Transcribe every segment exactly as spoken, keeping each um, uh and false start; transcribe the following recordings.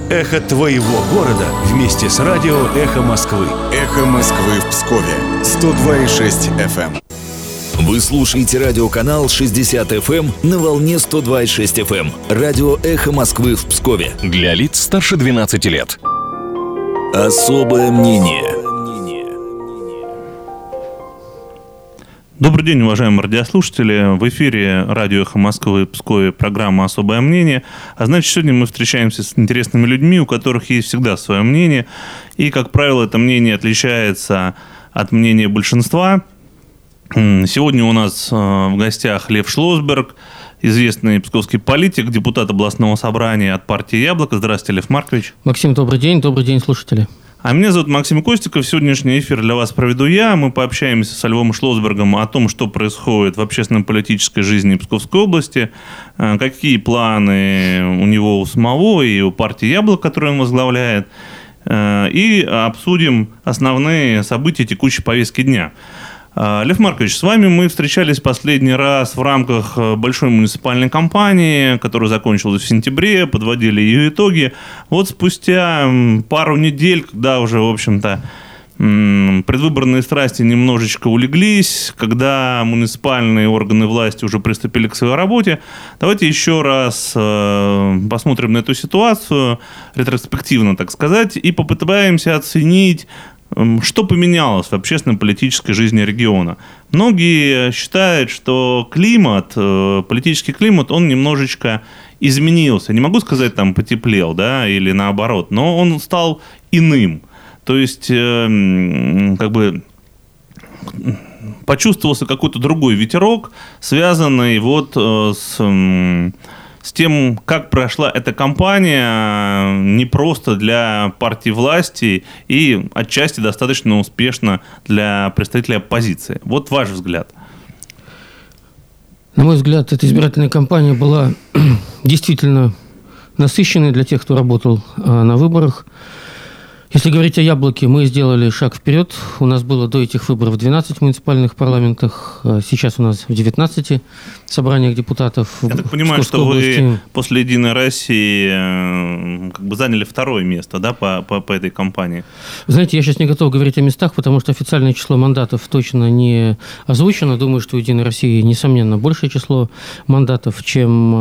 Эхо твоего города вместе с радио «Эхо Москвы». «Эхо Москвы» в Пскове. сто два и шесть эф эм. Вы слушаете радиоканал шестьдесят эф эм на волне сто два и шесть эф эм. Радио «Эхо Москвы» в Пскове. Для лиц старше двенадцати лет. Особое мнение. Добрый день, уважаемые радиослушатели. В эфире радио «Эхо Москвы» в Пскове программа «Особое мнение». А значит, сегодня мы встречаемся с интересными людьми, у которых есть всегда свое мнение. И, как правило, это мнение отличается от мнения большинства. Сегодня у нас в гостях Лев Шлосберг, известный псковский политик, депутат областного собрания от партии «Яблоко». Здравствуйте, Лев Маркович. Максим, добрый день. Добрый день, слушатели. А меня зовут Максим Костиков. Сегодняшний эфир для вас проведу я. Мы пообщаемся со Львом Шлосбергом о том, что происходит в общественно-политической жизни Псковской области, какие планы у него у самого и у партии «Яблоко», которую он возглавляет, и обсудим основные события текущей повестки дня. Лев Маркович, с вами мы встречались последний раз в рамках большой муниципальной кампании, которая закончилась в сентябре, подводили ее итоги. Вот спустя пару недель, когда уже, в общем-то, предвыборные страсти немножечко улеглись, когда муниципальные органы власти уже приступили к своей работе, давайте еще раз посмотрим на эту ситуацию, ретроспективно, так сказать, и попытаемся оценить, что поменялось в общественно-политической жизни региона. Многие считают, что климат, политический климат, он немножечко изменился. Не могу сказать, там, потеплел, да, или наоборот, но он стал иным. То есть, как бы, почувствовался какой-то другой ветерок, связанный вот с... с тем, как прошла эта кампания не просто для партии власти и отчасти достаточно успешно для представителей оппозиции. Вот ваш взгляд. На мой взгляд, эта избирательная кампания была действительно насыщенной для тех, кто работал на выборах. Если говорить о «Яблоке», мы сделали шаг вперед. У нас было до этих выборов двенадцать муниципальных парламентах. Сейчас у нас в девятнадцати собраниях депутатов. Я так понимаю, что области. Вы после «Единой России» как бы заняли второе место, да, по, по, по этой кампании? Знаете, я сейчас не готов говорить о местах, потому что официальное число мандатов точно не озвучено. Думаю, что у «Единой России», несомненно, большее число мандатов, чем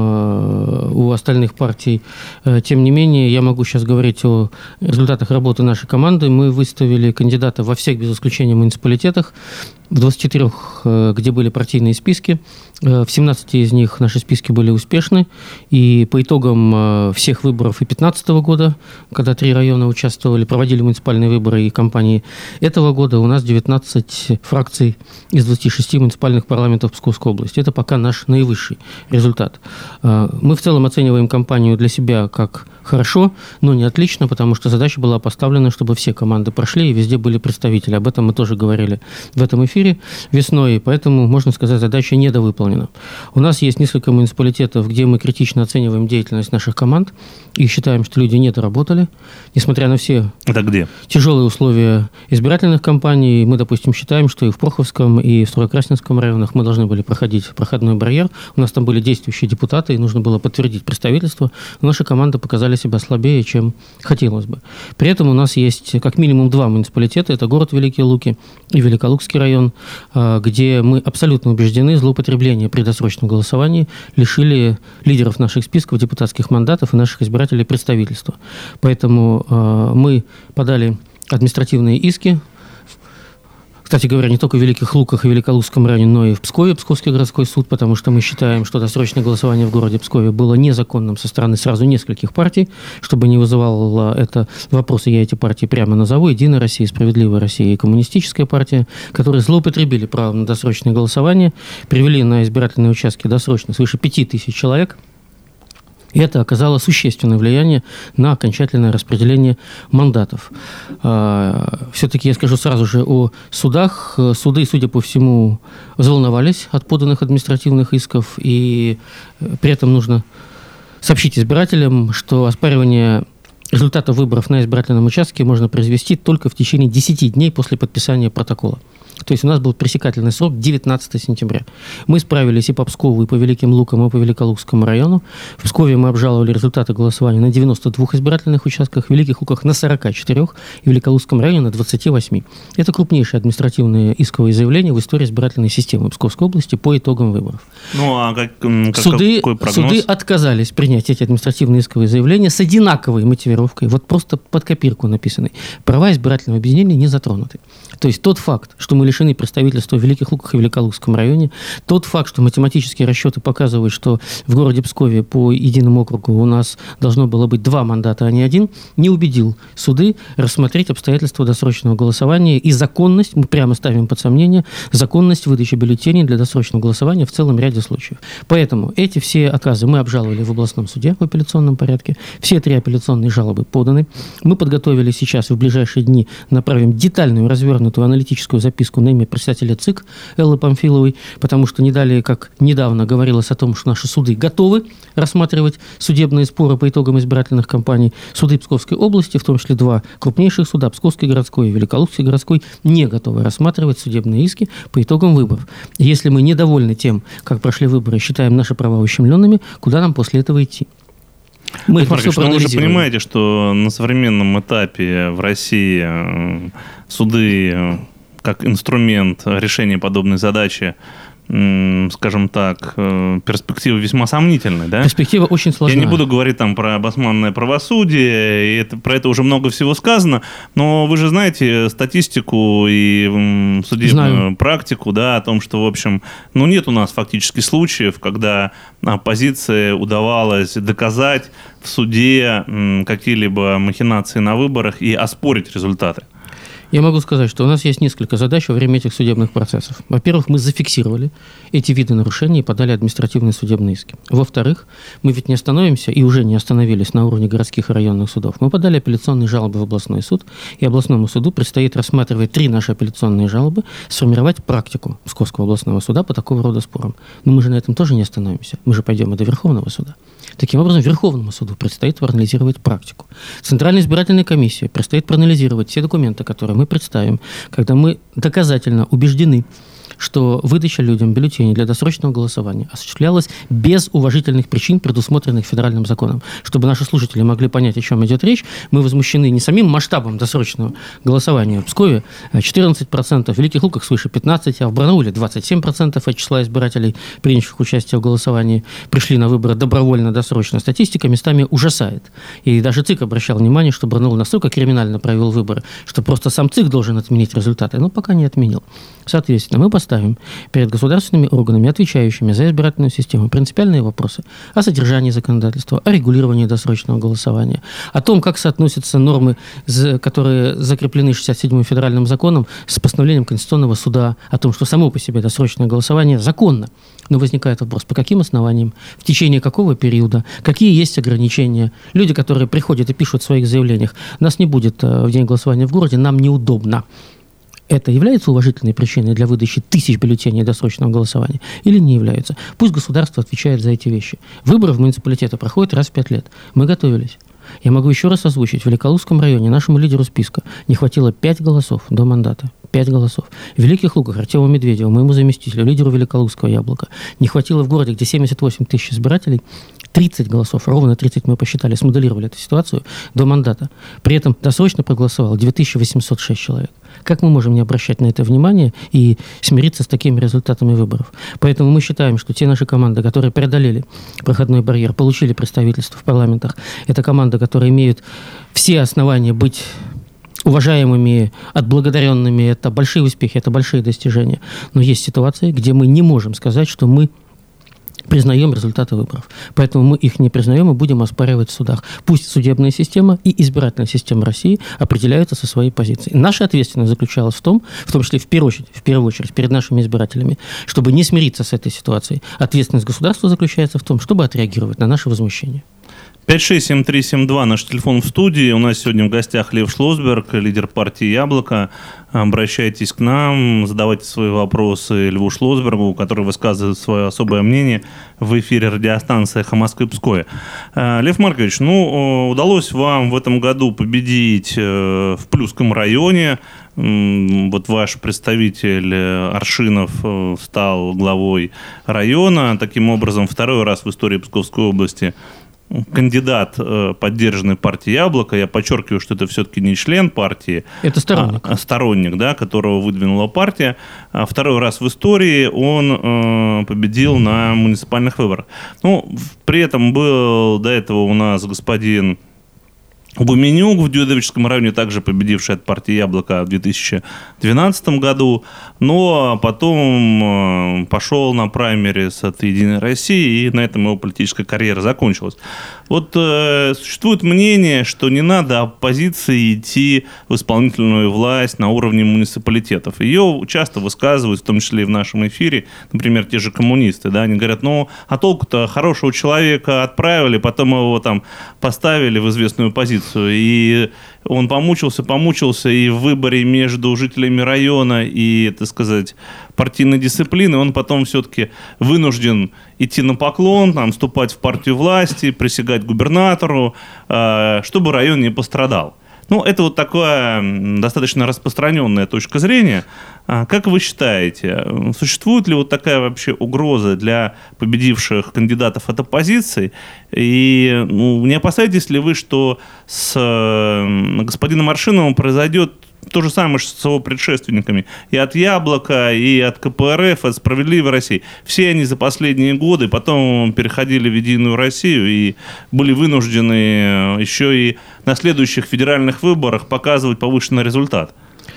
у остальных партий. Тем не менее, я могу сейчас говорить о результатах работы нашей команды. Мы выставили кандидата во всех, без исключения, муниципалитетах, в двадцати трёх, где были партийные списки. В семнадцати из них наши списки были успешны. И по итогам всех выборов и две тысячи пятнадцатого года, когда три района участвовали, проводили муниципальные выборы и кампании этого года, у нас девятнадцать фракций из двадцати шести муниципальных парламентов Псковской области. Это пока наш наивысший результат. Мы в целом оцениваем кампанию для себя как хорошо, но не отлично, потому что задача была поставлена, чтобы все команды прошли и везде были представители. Об этом мы тоже говорили в этом эфире весной, и поэтому, можно сказать, задача недовыполнена. У нас есть несколько муниципалитетов, где мы критично оцениваем деятельность наших команд и считаем, что люди не доработали, несмотря на все Это где? тяжелые условия избирательных кампаний. Мы, допустим, считаем, что и в Проховском, и в Стройкрасненском районах мы должны были проходить проходной барьер. У нас там были действующие депутаты, и нужно было подтвердить представительство. Но наши команды показали себя слабее, чем хотелось бы. При этом у нас есть как минимум два муниципалитета. Это город Великие Луки и Великолукский район, где мы абсолютно убеждены, злоупотребление при досрочном голосовании лишили лидеров наших списков депутатских мандатов и наших избирателей представительства. Поэтому мы подали административные иски. Кстати говоря, не только в Великих Луках и Великолукском районе, но и в Пскове, Псковский городской суд, потому что мы считаем, что досрочное голосование в городе Пскове было незаконным со стороны сразу нескольких партий, чтобы не вызывало это вопросы, я эти партии прямо назову: «Единая Россия», «Справедливая Россия» и Коммунистическая партия, которые злоупотребили правом на досрочное голосование, привели на избирательные участки досрочно свыше пяти тысяч человек. И это оказало существенное влияние на окончательное распределение мандатов. Все-таки я скажу сразу же о судах. Суды, судя по всему, взволновались от поданных административных исков, и при этом нужно сообщить избирателям, что оспаривание результатов выборов на избирательном участке можно произвести только в течение десяти дней после подписания протокола. То есть у нас был пресекательный срок девятнадцатого сентября. Мы справились и по Пскову, и по Великим Лукам, и по Великолукскому району. В Пскове мы обжаловали результаты голосования на девяноста двух избирательных участках, в Великих Луках на сорока четырёх, и в Великолукском районе на двадцати восьми. Это крупнейшее административное исковое заявление в истории избирательной системы Псковской области по итогам выборов. Ну, а как, как, суды, какой прогноз? Суды отказались принять эти административные исковые заявления с одинаковой мотивировкой, вот просто под копирку написанной. Права избирательного объединения не затронуты. То есть тот факт, что мы лишены представительства в Великих Луках и Великолукском районе, тот факт, что математические расчеты показывают, что в городе Пскове по единому округу у нас должно было быть два мандата, а не один, не убедил суды рассмотреть обстоятельства досрочного голосования и законность, мы прямо ставим под сомнение, законность выдачи бюллетеней для досрочного голосования в целом ряде случаев. Поэтому эти все отказы мы обжаловали в областном суде в апелляционном порядке, все три апелляционные жалобы поданы. Мы подготовили сейчас, в ближайшие дни направим детальную, развернутую аналитическую записку на имя председателя ЦИК Эллы Памфиловой, потому что не далее, как недавно говорилось о том, что наши суды готовы рассматривать судебные споры по итогам избирательных кампаний. Суды Псковской области, в том числе два крупнейших суда, Псковский городской и Великолукский городской, не готовы рассматривать судебные иски по итогам выборов. Если мы недовольны тем, как прошли выборы, считаем наши права ущемленными, куда нам после этого идти? Мы это все проанализировали. Вы же понимаете, что на современном этапе в России суды как инструмент решения подобной задачи, скажем так, перспектива весьма сомнительная, да? Перспектива очень сложная. Я не буду говорить там про обосманное правосудие, и это, про это уже много всего сказано, но вы же знаете статистику и судебную Знаю. практику, да, о том, что, в общем, ну, нет у нас фактически случаев, когда оппозиции удавалось доказать в суде какие-либо махинации на выборах и оспорить результаты. Я могу сказать, что у нас есть несколько задач во время этих судебных процессов. Во-первых, мы зафиксировали эти виды нарушений и подали административные судебные иски. Во-вторых, мы ведь не остановимся и уже не остановились на уровне городских и районных судов. Мы подали апелляционные жалобы в областной суд, и областному суду предстоит рассматривать три наши апелляционные жалобы, сформировать практику Псковского областного суда по такого рода спорам. Но мы же на этом тоже не остановимся. Мы же пойдем и до Верховного суда. Таким образом, Верховному суду предстоит проанализировать практику. Центральной избирательной комиссии предстоит проанализировать все документы, которые мы представим, когда мы доказательно убеждены, что выдача людям бюллетеней для досрочного голосования осуществлялась без уважительных причин, предусмотренных федеральным законом. Чтобы наши слушатели могли понять, о чем идет речь, мы возмущены не самим масштабом досрочного голосования. В Пскове четырнадцать процентов, в Великих Луках свыше пятнадцать процентов, а в Барнауле двадцать семь процентов от числа избирателей, принявших участие в голосовании, пришли на выборы добровольно, досрочно. Статистика местами ужасает. И даже ЦИК обращал внимание, что Барнаул настолько криминально провел выборы, что просто сам ЦИК должен отменить результаты, но пока не отменил. Соответственно, мы поставим перед государственными органами, отвечающими за избирательную систему, принципиальные вопросы о содержании законодательства, о регулировании досрочного голосования, о том, как соотносятся нормы, которые закреплены шестьдесят седьмым федеральным законом, с постановлением Конституционного суда, о том, что само по себе досрочное голосование законно. Но возникает вопрос, по каким основаниям, в течение какого периода, какие есть ограничения. Люди, которые приходят и пишут в своих заявлениях, нас не будет в день голосования в городе, нам неудобно. Это является уважительной причиной для выдачи тысяч бюллетеней досрочного голосования или не является? Пусть государство отвечает за эти вещи. Выборы в муниципалитеты проходят раз в пять лет. Мы готовились. Я могу еще раз озвучить. В Великолукском районе нашему лидеру списка не хватило пять голосов до мандата. Пять голосов. В Великих Луках Артему Медведеву, моему заместителю, лидеру Великолукского яблока, не хватило в городе, где семьдесят восемь тысяч избирателей, тридцать голосов, ровно тридцать мы посчитали, смоделировали эту ситуацию до мандата. При этом досрочно проголосовало две тысячи восемьсот шесть человек. Как мы можем не обращать на это внимание и смириться с такими результатами выборов? Поэтому мы считаем, что те наши команды, которые преодолели проходной барьер, получили представительство в парламентах, это команды, которые имеют все основания быть уважаемыми, отблагодаренными. Это большие успехи, это большие достижения. Но есть ситуации, где мы не можем сказать, что мы признаем результаты выборов. Поэтому мы их не признаем и будем оспаривать в судах. Пусть судебная система и избирательная система России определяются со своей позиции. Наша ответственность заключалась в том, в том числе в первую очередь, в первую очередь перед нашими избирателями, чтобы не смириться с этой ситуацией. Ответственность государства заключается в том, чтобы отреагировать на наши возмущения. пять шесть семь три семь два наш телефон в студии. У нас сегодня в гостях Лев Шлосберг, лидер партии «Яблоко». Обращайтесь к нам, задавайте свои вопросы Льву Шлосбергу, который высказывает свое особое мнение в эфире радиостанции «Эхо Москвы» Пскове. Лев Маркович, ну, удалось вам в этом году победить в Плюсском районе. Вот ваш представитель Аршинов стал главой района. Таким образом, второй раз в истории Псковской области кандидат, поддержанный партией «Яблоко», я подчеркиваю, что это все-таки не член партии, это сторонник, а сторонник, да, которого выдвинула партия. Второй раз в истории он победил на муниципальных выборах. Ну, при этом был до этого у нас господин Гуменюк в Дюйдовическом районе, также победивший от партии «Яблоко» в две тысячи двенадцатом году, но потом пошел на праймерис от «Единой России», и на этом его политическая карьера закончилась. Вот э, существует мнение, что не надо оппозиции идти в исполнительную власть на уровне муниципалитетов. Ее часто высказывают, в том числе и в нашем эфире, например, те же коммунисты, да, они говорят, ну, а толку-то хорошего человека отправили, потом его там поставили в известную позицию, и он помучился, помучился, и в выборе между жителями района и, так сказать, партийной дисциплины он потом все-таки вынужден идти на поклон, там, вступать в партию власти, присягать губернатору, чтобы район не пострадал. Ну, это вот такая достаточно распространенная точка зрения. Как вы считаете, существует ли вот такая вообще угроза для победивших кандидатов от оппозиции? И ну, не опасаетесь ли вы, что с господином Аршиновым произойдет то же самое, что с его предшественниками? И от «Яблока», и от ка пэ эр эф, от «Справедливой России». Все они за последние годы потом переходили в «Единую Россию» и были вынуждены еще и на следующих федеральных выборах показывать повышенный результат.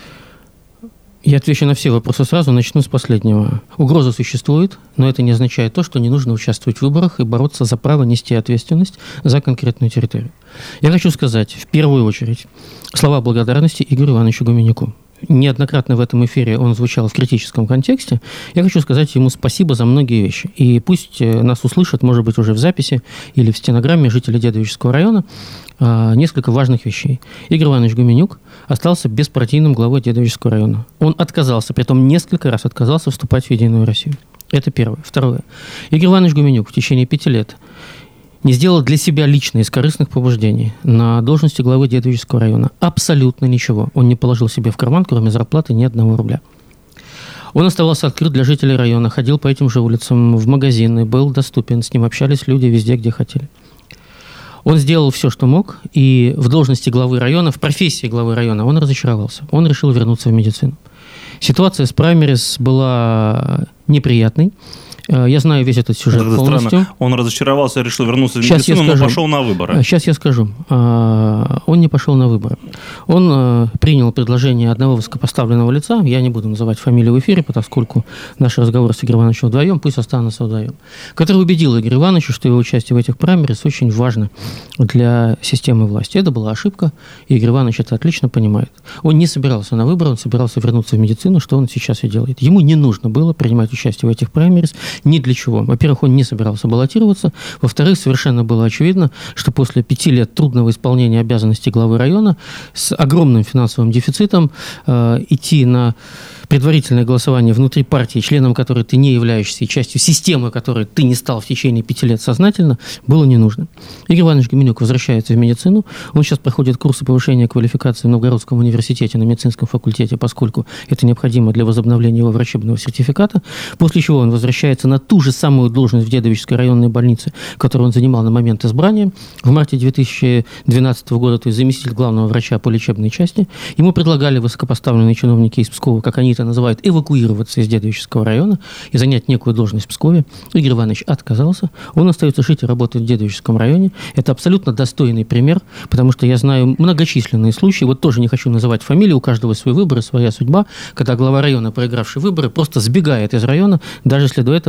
Я отвечу на все вопросы сразу, начну с последнего. Угроза существует, но это не означает то, что не нужно участвовать в выборах и бороться за право нести ответственность за конкретную территорию. Я хочу сказать, в первую очередь, слова благодарности Игорю Ивановичу Гуменюку. Неоднократно в этом эфире он звучал в критическом контексте. Я хочу сказать ему спасибо за многие вещи. И пусть нас услышат, может быть, уже в записи или в стенограмме жители Дедовического района, несколько важных вещей. Игорь Иванович Гуменюк остался беспартийным главой Дедовического района. Он отказался, притом несколько раз отказался вступать в «Единую Россию». Это первое. Второе. Игорь Иванович Гуменюк в течение пяти лет не сделал для себя лично из корыстных побуждений на должности главы Дедовического района абсолютно ничего. Он не положил себе в карман, кроме зарплаты, ни одного рубля. Он оставался открыт для жителей района, ходил по этим же улицам, в магазины, был доступен, с ним общались люди везде, где хотели. Он сделал все, что мог, и в должности главы района, в профессии главы района он разочаровался. Он решил вернуться в медицину. Ситуация с праймерис была неприятной. Я знаю весь этот сюжет это полностью. Странно. Он разочаровался, решил вернуться в Сейчас медицину, но пошел на выборы. Сейчас я скажу. Он не пошел на выборы. Он принял предложение одного высокопоставленного лица, я не буду называть фамилию в эфире, поскольку наш разговор с Игорем Ивановичем вдвоем, пусть останутся вдвоем, который убедил Игоря Ивановича, что его участие в этих праймерис очень важно для системы власти. Это была ошибка, и Игорь Иванович это отлично понимает. Он не собирался на выборы, он собирался вернуться в медицину, что он сейчас и делает. Ему не нужно было принимать участие в этих праймерис ни для чего. Во-первых, он не собирался баллотироваться. Во-вторых, совершенно было очевидно, что после пяти лет трудного исполнения обязанностей главы района с огромным финансовым дефицитом э, идти на предварительное голосование внутри партии, членом которой ты не являешься, и частью системы, которой ты не стал в течение пяти лет сознательно, было не нужно. Игорь Иванович Гуменюк возвращается в медицину. Он сейчас проходит курсы повышения квалификации в Новгородском университете на медицинском факультете, поскольку это необходимо для возобновления его врачебного сертификата, после чего он возвращается на ту же самую должность в Дедовической районной больнице, которую он занимал на момент избрания в марте две тысячи двенадцатого года, то есть заместитель главного врача по лечебной части. Ему предлагали высокопоставленные чиновники из Пскова, как они это называют, эвакуироваться из Дедовического района и занять некую должность в Пскове. Игорь Иванович отказался. Он остается жить и работать в Дедовическом районе. Это абсолютно достойный пример, потому что я знаю многочисленные случаи, вот тоже не хочу называть фамилии, у каждого свой выбор и своя судьба, когда глава района, проигравший выборы, просто сбегает из района, даже если до этого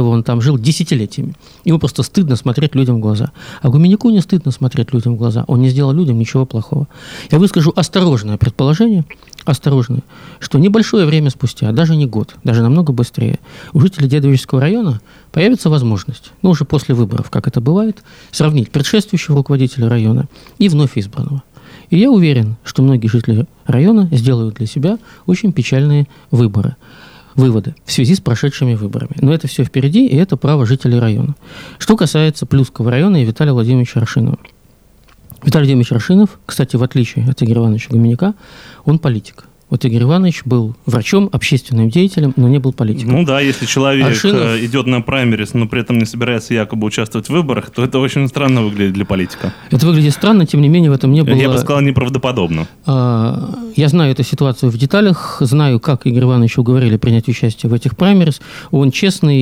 этого он там жил десятилетиями. Ему просто стыдно смотреть людям в глаза. А Гуменяку не стыдно смотреть людям в глаза. Он не сделал людям ничего плохого. Я выскажу осторожное предположение, осторожное, что небольшое время спустя, даже не год, даже намного быстрее, у жителей Дедовического района появится возможность, ну уже после выборов, как это бывает, сравнить предшествующего руководителя района и вновь избранного. И я уверен, что многие жители района сделают для себя очень печальные выборы, выводы в связи с прошедшими выборами. Но это все впереди, и это право жителей района. Что касается Плюсского района и Виталия Владимировича Аршинова. Виталий Владимирович Аршинов, кстати, в отличие от Игоря Ивановича Гуменяка, он политик. Вот Игорь Иванович был врачом, общественным деятелем, но не был политиком. Ну да, если человек Аршинов... идет на праймерис, но при этом не собирается якобы участвовать в выборах, то это очень странно выглядит для политика. Это выглядит странно, тем не менее в этом не было... Я бы сказал, неправдоподобно. Я знаю эту ситуацию в деталях, знаю, как Игорь Иванович уговорили принять участие в этих праймерис. Он честный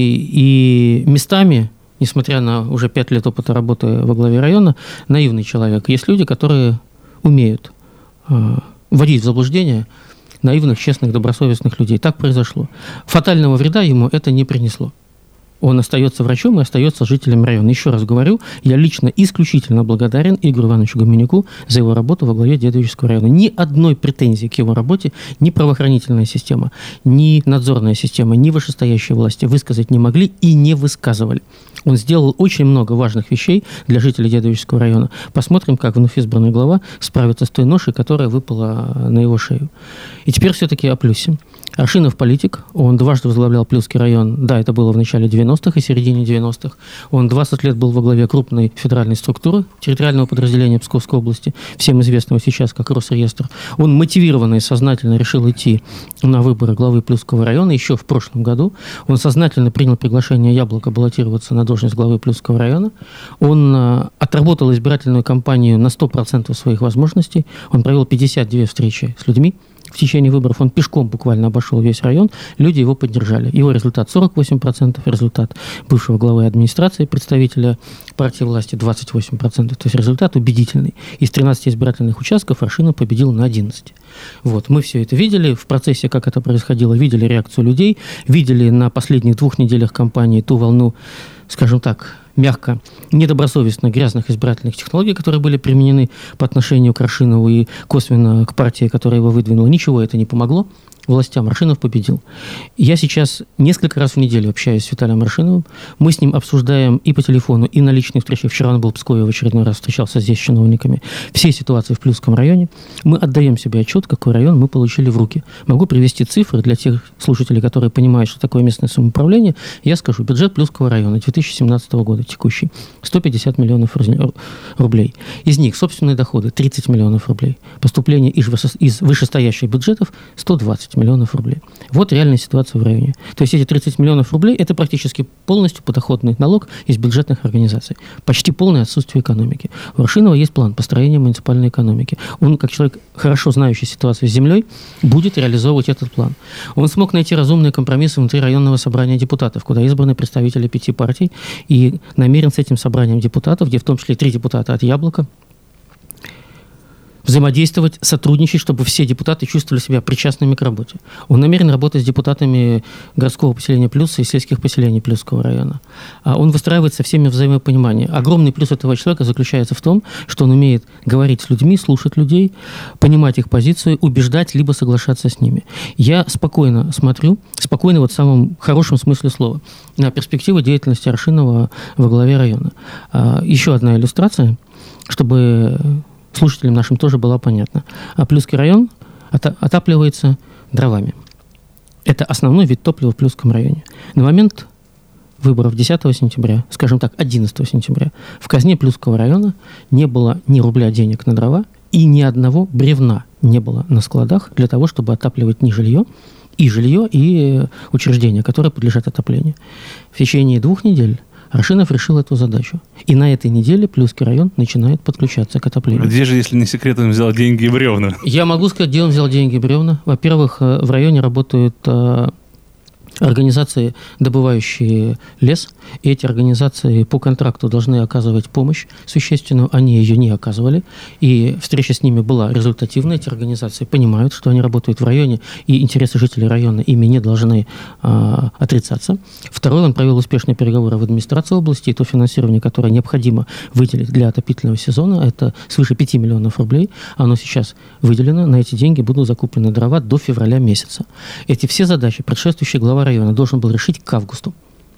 и местами, несмотря на уже пять лет опыта работы во главе района, наивный человек. Есть люди, которые умеют вводить в заблуждение наивных, честных, добросовестных людей. Так произошло. Фатального вреда ему это не принесло. Он остается врачом и остается жителем района. Еще раз говорю, я лично исключительно благодарен Игорю Ивановичу Гуменяку за его работу во главе Дедовического района. Ни одной претензии к его работе ни правоохранительная система, ни надзорная система, ни вышестоящие власти высказать не могли и не высказывали. Он сделал очень много важных вещей для жителей Дедовического района. Посмотрим, как вновь избранный глава справится с той ношей, которая выпала на его шею. И теперь все-таки о плюсе. Аршинов политик, он дважды возглавлял Плюсский район, да, это было в начале девяностых и середине девяностых. Он двадцать лет был во главе крупной федеральной структуры, территориального подразделения Псковской области, всем известного сейчас как Росреестр. Он мотивированно и сознательно решил идти на выборы главы Плюсского района еще в прошлом году. Он сознательно принял приглашение Яблока баллотироваться на должность главы Плюсского района. Он а, отработал избирательную кампанию на сто процентов своих возможностей. Он провел пятьдесят две встречи с людьми. В течение выборов он пешком буквально обошел весь район, люди его поддержали. Его результат сорок восемь процентов, результат бывшего главы администрации, представителя партии власти двадцать восемь процентов. То есть результат убедительный. Из тринадцати избирательных участков Аршинов победил на одиннадцати. Вот. Мы все это видели в процессе, как это происходило, видели реакцию людей, видели на последних двух неделях кампании ту волну, скажем так, мягко, недобросовестно грязных избирательных технологий, которые были применены по отношению к Аршинову и косвенно к партии, которая его выдвинула. Ничего это не помогло властям. Аршинов победил. Я сейчас несколько раз в неделю общаюсь с Виталием Аршиновым. Мы с ним обсуждаем и по телефону, и на личных встречах. Вчера он был в Пскове, в очередной раз встречался здесь с чиновниками. Все ситуации в Плюсском районе. Мы отдаем себе отчет, какой район мы получили в руки. Могу привести цифры для тех слушателей, которые понимают, что такое местное самоуправление. Я скажу, бюджет Плюсского района две тысячи семнадцатого года текущий сто пятьдесят миллионов рублей. Из них собственные доходы тридцать миллионов рублей. Поступления из вышестоящих бюджетов сто двадцать миллионов рублей. Вот реальная ситуация в районе. То есть эти тридцать миллионов рублей – это практически полностью подоходный налог из бюджетных организаций. Почти полное отсутствие экономики. У Аршинова есть план построения муниципальной экономики. Он, как человек, хорошо знающий ситуацию с землей, будет реализовывать этот план. Он смог найти разумные компромиссы внутри районного собрания депутатов, куда избраны представители пяти партий, и намерен с этим собранием депутатов, где в том числе три депутата от «Яблока», взаимодействовать, сотрудничать, чтобы все депутаты чувствовали себя причастными к работе. Он намерен работать с депутатами городского поселения Плюса и сельских поселений Плюсского района. Он выстраивает со всеми взаимопонимание. Огромный плюс этого человека заключается в том, что он умеет говорить с людьми, слушать людей, понимать их позицию, убеждать, либо соглашаться с ними. Я спокойно смотрю, спокойно вот в самом хорошем смысле слова, на перспективы деятельности Аршинова во главе района. Еще одна иллюстрация, чтобы слушателям нашим тоже было понятно. А Плюсский район отапливается дровами. Это основной вид топлива в Плюсском районе. На момент выборов десятого сентября, скажем так, одиннадцатого сентября, в казне Плюсского района не было ни рубля денег на дрова, и ни одного бревна не было на складах для того, чтобы отапливать ни жилье, и жилье, и учреждения, которые подлежат отоплению. В течение двух недель Аршинов решил эту задачу. И на этой неделе Плюсский район начинает подключаться к отоплению. Где же, если не секрет, он взял деньги и бревна? Я могу сказать, где он взял деньги и бревна. Во-первых, в районе работают организации, добывающие лес, и эти организации по контракту должны оказывать помощь существенную, они ее не оказывали, и встреча с ними была результативной, эти организации понимают, что они работают в районе, и интересы жителей района ими не должны а, отрицаться. Второе, он провел успешные переговоры в администрации области, и то финансирование, которое необходимо выделить для отопительного сезона, это свыше пяти миллионов рублей, оно сейчас выделено, на эти деньги будут закуплены дрова до февраля месяца. Эти все задачи предшествующий глава района должен был решить к августу.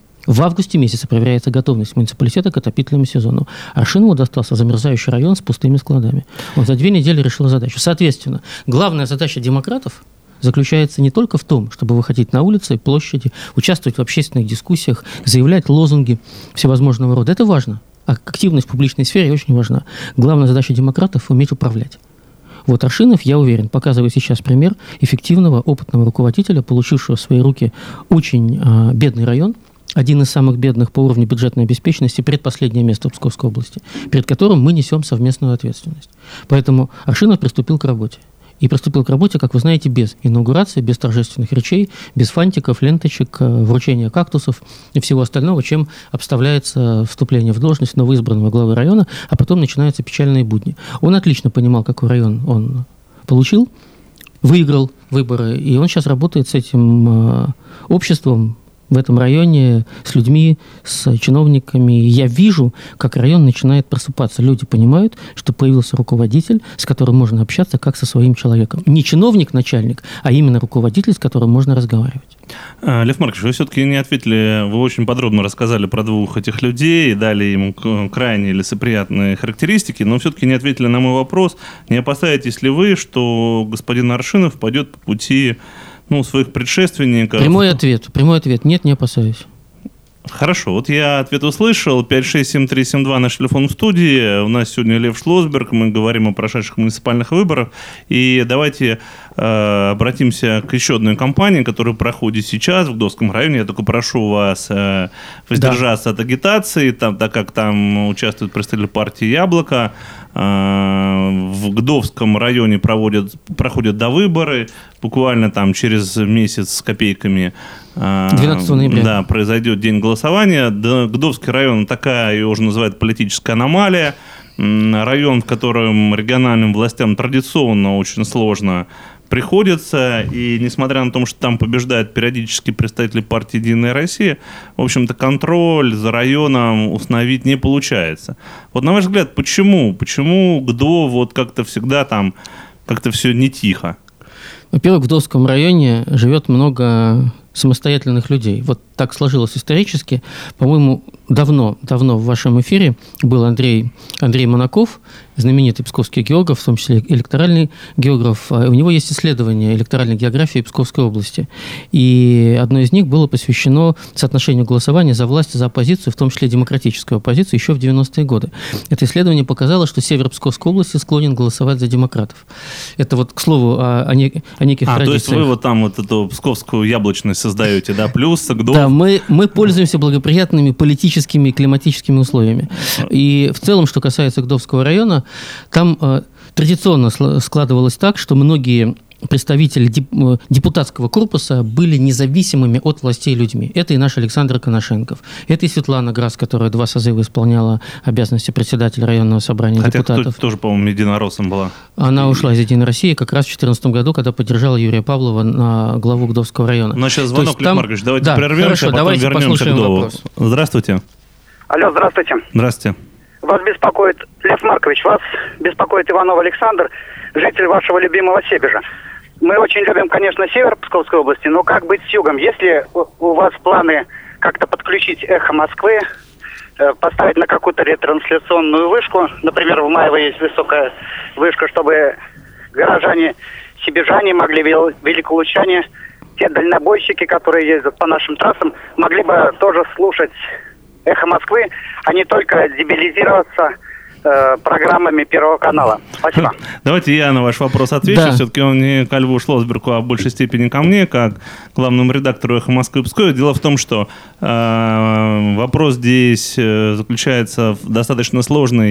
В августе месяце проверяется готовность муниципалитета к отопительному сезону. Аршинову достался замерзающий район с пустыми складами. Он за две недели решил задачу. Соответственно, главная задача демократов заключается не только в том, чтобы выходить на улицы, площади, участвовать в общественных дискуссиях, заявлять лозунги всевозможного рода. Это важно. А активность в публичной сфере очень важна. Главная задача демократов – уметь управлять. Вот Аршинов, я уверен, показывает сейчас пример эффективного, опытного руководителя, получившего в свои руки очень э, бедный район, один из самых бедных по уровню бюджетной обеспеченности, предпоследнее место в Псковской области, перед которым мы несем совместную ответственность. Поэтому Аршинов приступил к работе. И приступил к работе, как вы знаете, без инаугурации, без торжественных речей, без фантиков, ленточек, вручения кактусов и всего остального, чем обставляется вступление в должность новоизбранного главы района, а потом начинаются печальные будни. Он отлично понимал, какой район он получил, выиграл выборы, и он сейчас работает с этим обществом в этом районе, с людьми, с чиновниками. Я вижу, как район начинает просыпаться. Люди понимают, что появился руководитель, с которым можно общаться как со своим человеком. Не чиновник-начальник, а именно руководитель, с которым можно разговаривать. Лев Маркович, вы все-таки не ответили, вы очень подробно рассказали про двух этих людей, дали им крайне лицеприятные характеристики, но все-таки не ответили на мой вопрос. Не опасаетесь ли вы, что господин Аршинов пойдет по пути ну, своих предшественников? Прямой ответ. Прямой ответ. Нет, не опасаюсь. Хорошо. Вот я ответ услышал. пять шесть семь три семь два наш телефон в студии. У нас сегодня Лев Шлосберг. Мы говорим о прошедших муниципальных выборах. И давайте э, обратимся к еще одной кампании, которая проходит сейчас в Гдовском районе. Я только прошу вас э, воздержаться да. от агитации, там, так как там участвует представитель партии «Яблоко». В Гдовском районе проводят, проходят довыборы. Буквально там через месяц с копейками двенадцатого ноября да, произойдет день голосования. Гдовский район такая, ее уже называют политическая аномалия. Район, в котором региональным властям традиционно очень сложно приходится, и несмотря на то, что там побеждают периодически представители партии «Единая Россия», в общем-то, контроль за районом установить не получается. Вот на ваш взгляд, почему? Почему ГДО вот как-то всегда там, как-то все не тихо? Во-первых, в Гдовском районе живет много самостоятельных людей. Вот так сложилось исторически. По-моему, давно, давно в вашем эфире был Андрей, Андрей Монаков, знаменитый псковский географ, в том числе электоральный географ. У него есть исследование электоральной географии Псковской области. И одно из них было посвящено соотношению голосования за власть и за оппозицию, в том числе демократическую оппозицию, еще в девяностые годы. Это исследование показало, что север Псковской области склонен голосовать за демократов. Это вот, к слову, о, о, не, о неких а, традициях. То есть вы вот там вот эту псковскую яблочность создаете, да, плюс Гдов? Да, мы, мы пользуемся благоприятными политическими и климатическими условиями. И в целом, что касается Гдовского района, там э, традиционно складывалось так, что многие представители депутатского корпуса были независимыми от властей людьми. Это и наш Александр Коношенков, это и Светлана Грас, которая два созыва исполняла обязанности председателя районного собрания Хотя депутатов. Хотя тоже, по-моему, единороссом была. Она ушла из «Единой России» как раз в две тысячи четырнадцатом году, когда поддержала Юрия Павлова на главу Гдовского района. У нас сейчас звонок, Лев Маркович, давайте да, прервемся, хорошо, а потом давайте вернемся к Гдову. вопрос. Здравствуйте. Алло, здравствуйте. Здравствуйте. Вас беспокоит, Лев Маркович, вас беспокоит Иванов Александр, житель вашего любимого Себежа. Мы очень любим, конечно, север Псковской области, но как быть с югом? Если у вас планы как-то подключить «Эхо Москвы», поставить на какую-то ретрансляционную вышку, например, в Маево есть высокая вышка, чтобы горожане, себежане могли, великолучане, те дальнобойщики, которые ездят по нашим трассам, могли бы тоже слушать «Эхо Москвы», а не только дебилизироваться э, программами Первого канала. Спасибо. Давайте я на ваш вопрос отвечу. Да. Все-таки он не ко Льву Шлосбергу, а в большей степени ко мне, как главному редактору «Эхо Москвы» и Пскове. Дело в том, что э, вопрос здесь заключается в достаточно сложной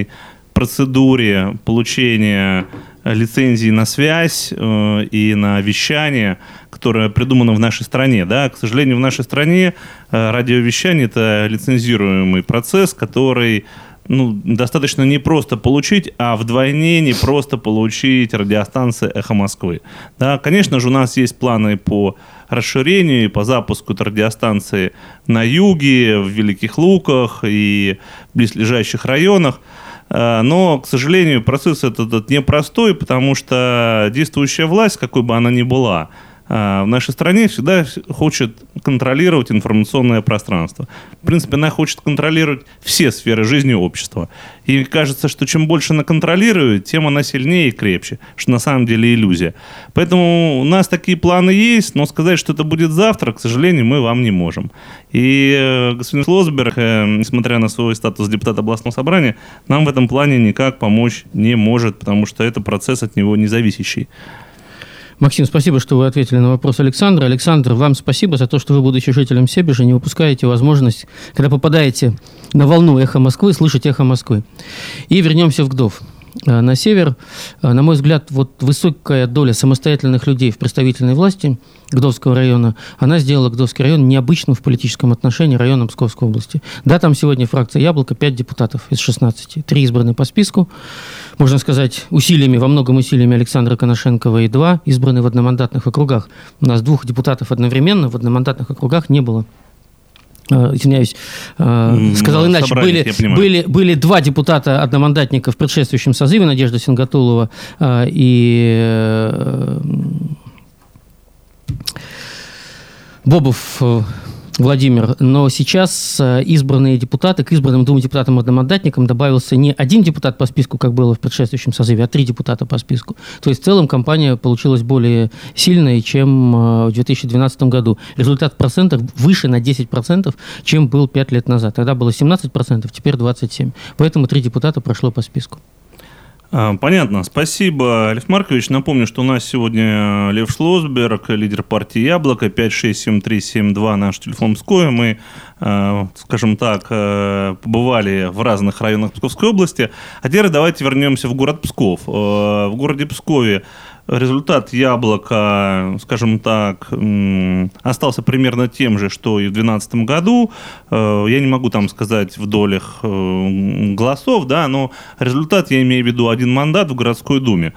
процедуре получения лицензии на связь э, и на вещание, которая придумана в нашей стране. Да? К сожалению, в нашей стране э, радиовещание – это лицензируемый процесс, который ну, достаточно не просто получить, а вдвойне не просто получить радиостанции «Эхо Москвы». Да? Конечно же, у нас есть планы по расширению и по запуску радиостанции на юге, в Великих Луках и в близлежащих районах. Но, к сожалению, процесс этот, этот непростой, потому что действующая власть, какой бы она ни была, в нашей стране всегда хочет контролировать информационное пространство. В принципе, она хочет контролировать все сферы жизни общества. И кажется, что чем больше она контролирует, тем она сильнее и крепче, что на самом деле иллюзия. Поэтому у нас такие планы есть, но сказать, что это будет завтра, к сожалению, мы вам не можем. И э, господин Шлосберг, э, несмотря на свой статус депутата областного собрания, нам в этом плане никак помочь не может, потому что это процесс от него независящий. Максим, спасибо, что вы ответили на вопрос Александра. Александр, вам спасибо за то, что вы, будучи жителем Себежа, не упускаете возможность, когда попадаете на волну «Эхо Москвы», слышать «Эхо Москвы». И вернемся в Гдов. На север, на мой взгляд, вот высокая доля самостоятельных людей в представительной власти Гдовского района, она сделала Гдовский район необычным в политическом отношении районом Псковской области. Да, там сегодня фракция «Яблоко», пять депутатов из шестнадцати, три избраны по списку, можно сказать, усилиями, во многом усилиями Александра Коношенкова, и два избраны в одномандатных округах. У нас двух депутатов одновременно в одномандатных округах не было. Извиняюсь, сказал иначе, были, были, были два депутата-одномандатника в предшествующем созыве, Надежда Сингатулова и Бобов Владимир, но сейчас избранные депутаты, к избранным двум депутатам-одномандатникам добавился не один депутат по списку, как было в предшествующем созыве, а три депутата по списку. То есть в целом кампания получилась более сильной, чем в две тысячи двенадцатом году. Результат в процентах выше на десять процентов, чем был пять лет назад. Тогда было семнадцать процентов, теперь двадцать семь процентов. Поэтому три депутата прошло по списку. Понятно. Спасибо, Лев Маркович. Напомню, что у нас сегодня Лев Шлосберг, лидер партии «Яблоко», пять шесть семь три семь два, наш телефон Пскове. Мы, скажем так, побывали в разных районах Псковской области. А теперь давайте вернемся в город Псков. В городе Пскове результат «Яблока», скажем так, остался примерно тем же, что и в две тысячи двенадцатом году. Я не могу там сказать в долях голосов, да, но результат, я имею в виду один мандат в городской думе.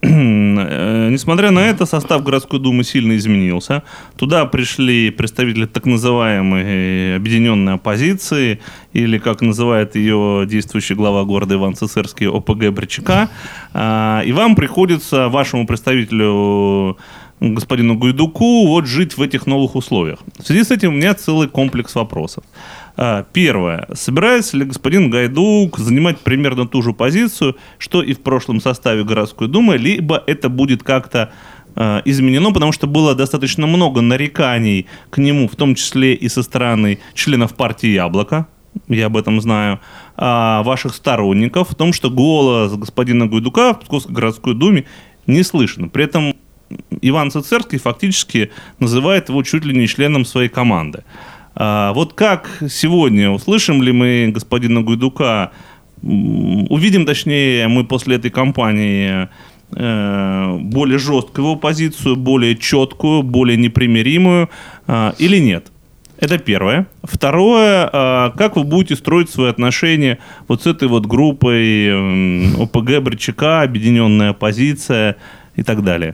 Несмотря на это, состав городской думы сильно изменился. Туда пришли представители так называемой объединенной оппозиции, или, как называет ее действующий глава города Иван Цицерский, ОПГ Бричака. И вам приходится, вашему представителю, господину Гайдуку, вот жить в этих новых условиях. В связи с этим у меня целый комплекс вопросов. Первое. Собирается ли господин Гайдук занимать примерно ту же позицию, что и в прошлом составе городской думы, либо это будет как-то э, изменено, потому что было достаточно много нареканий к нему, в том числе и со стороны членов партии «Яблоко», я об этом знаю, а ваших сторонников, в том, что голос господина Гайдука в Псковской городской думе не слышно. При этом Иван Цицерский фактически называет его чуть ли не членом своей команды. А вот как сегодня, услышим ли мы господина Гайдука, увидим, точнее, мы после этой кампании э, более жесткую его позицию, более четкую, более непримиримую э, или нет? Это первое. Второе, э, как вы будете строить свои отношения вот с этой вот группой э, ОПГ Бричака, объединенная оппозиция и так далее?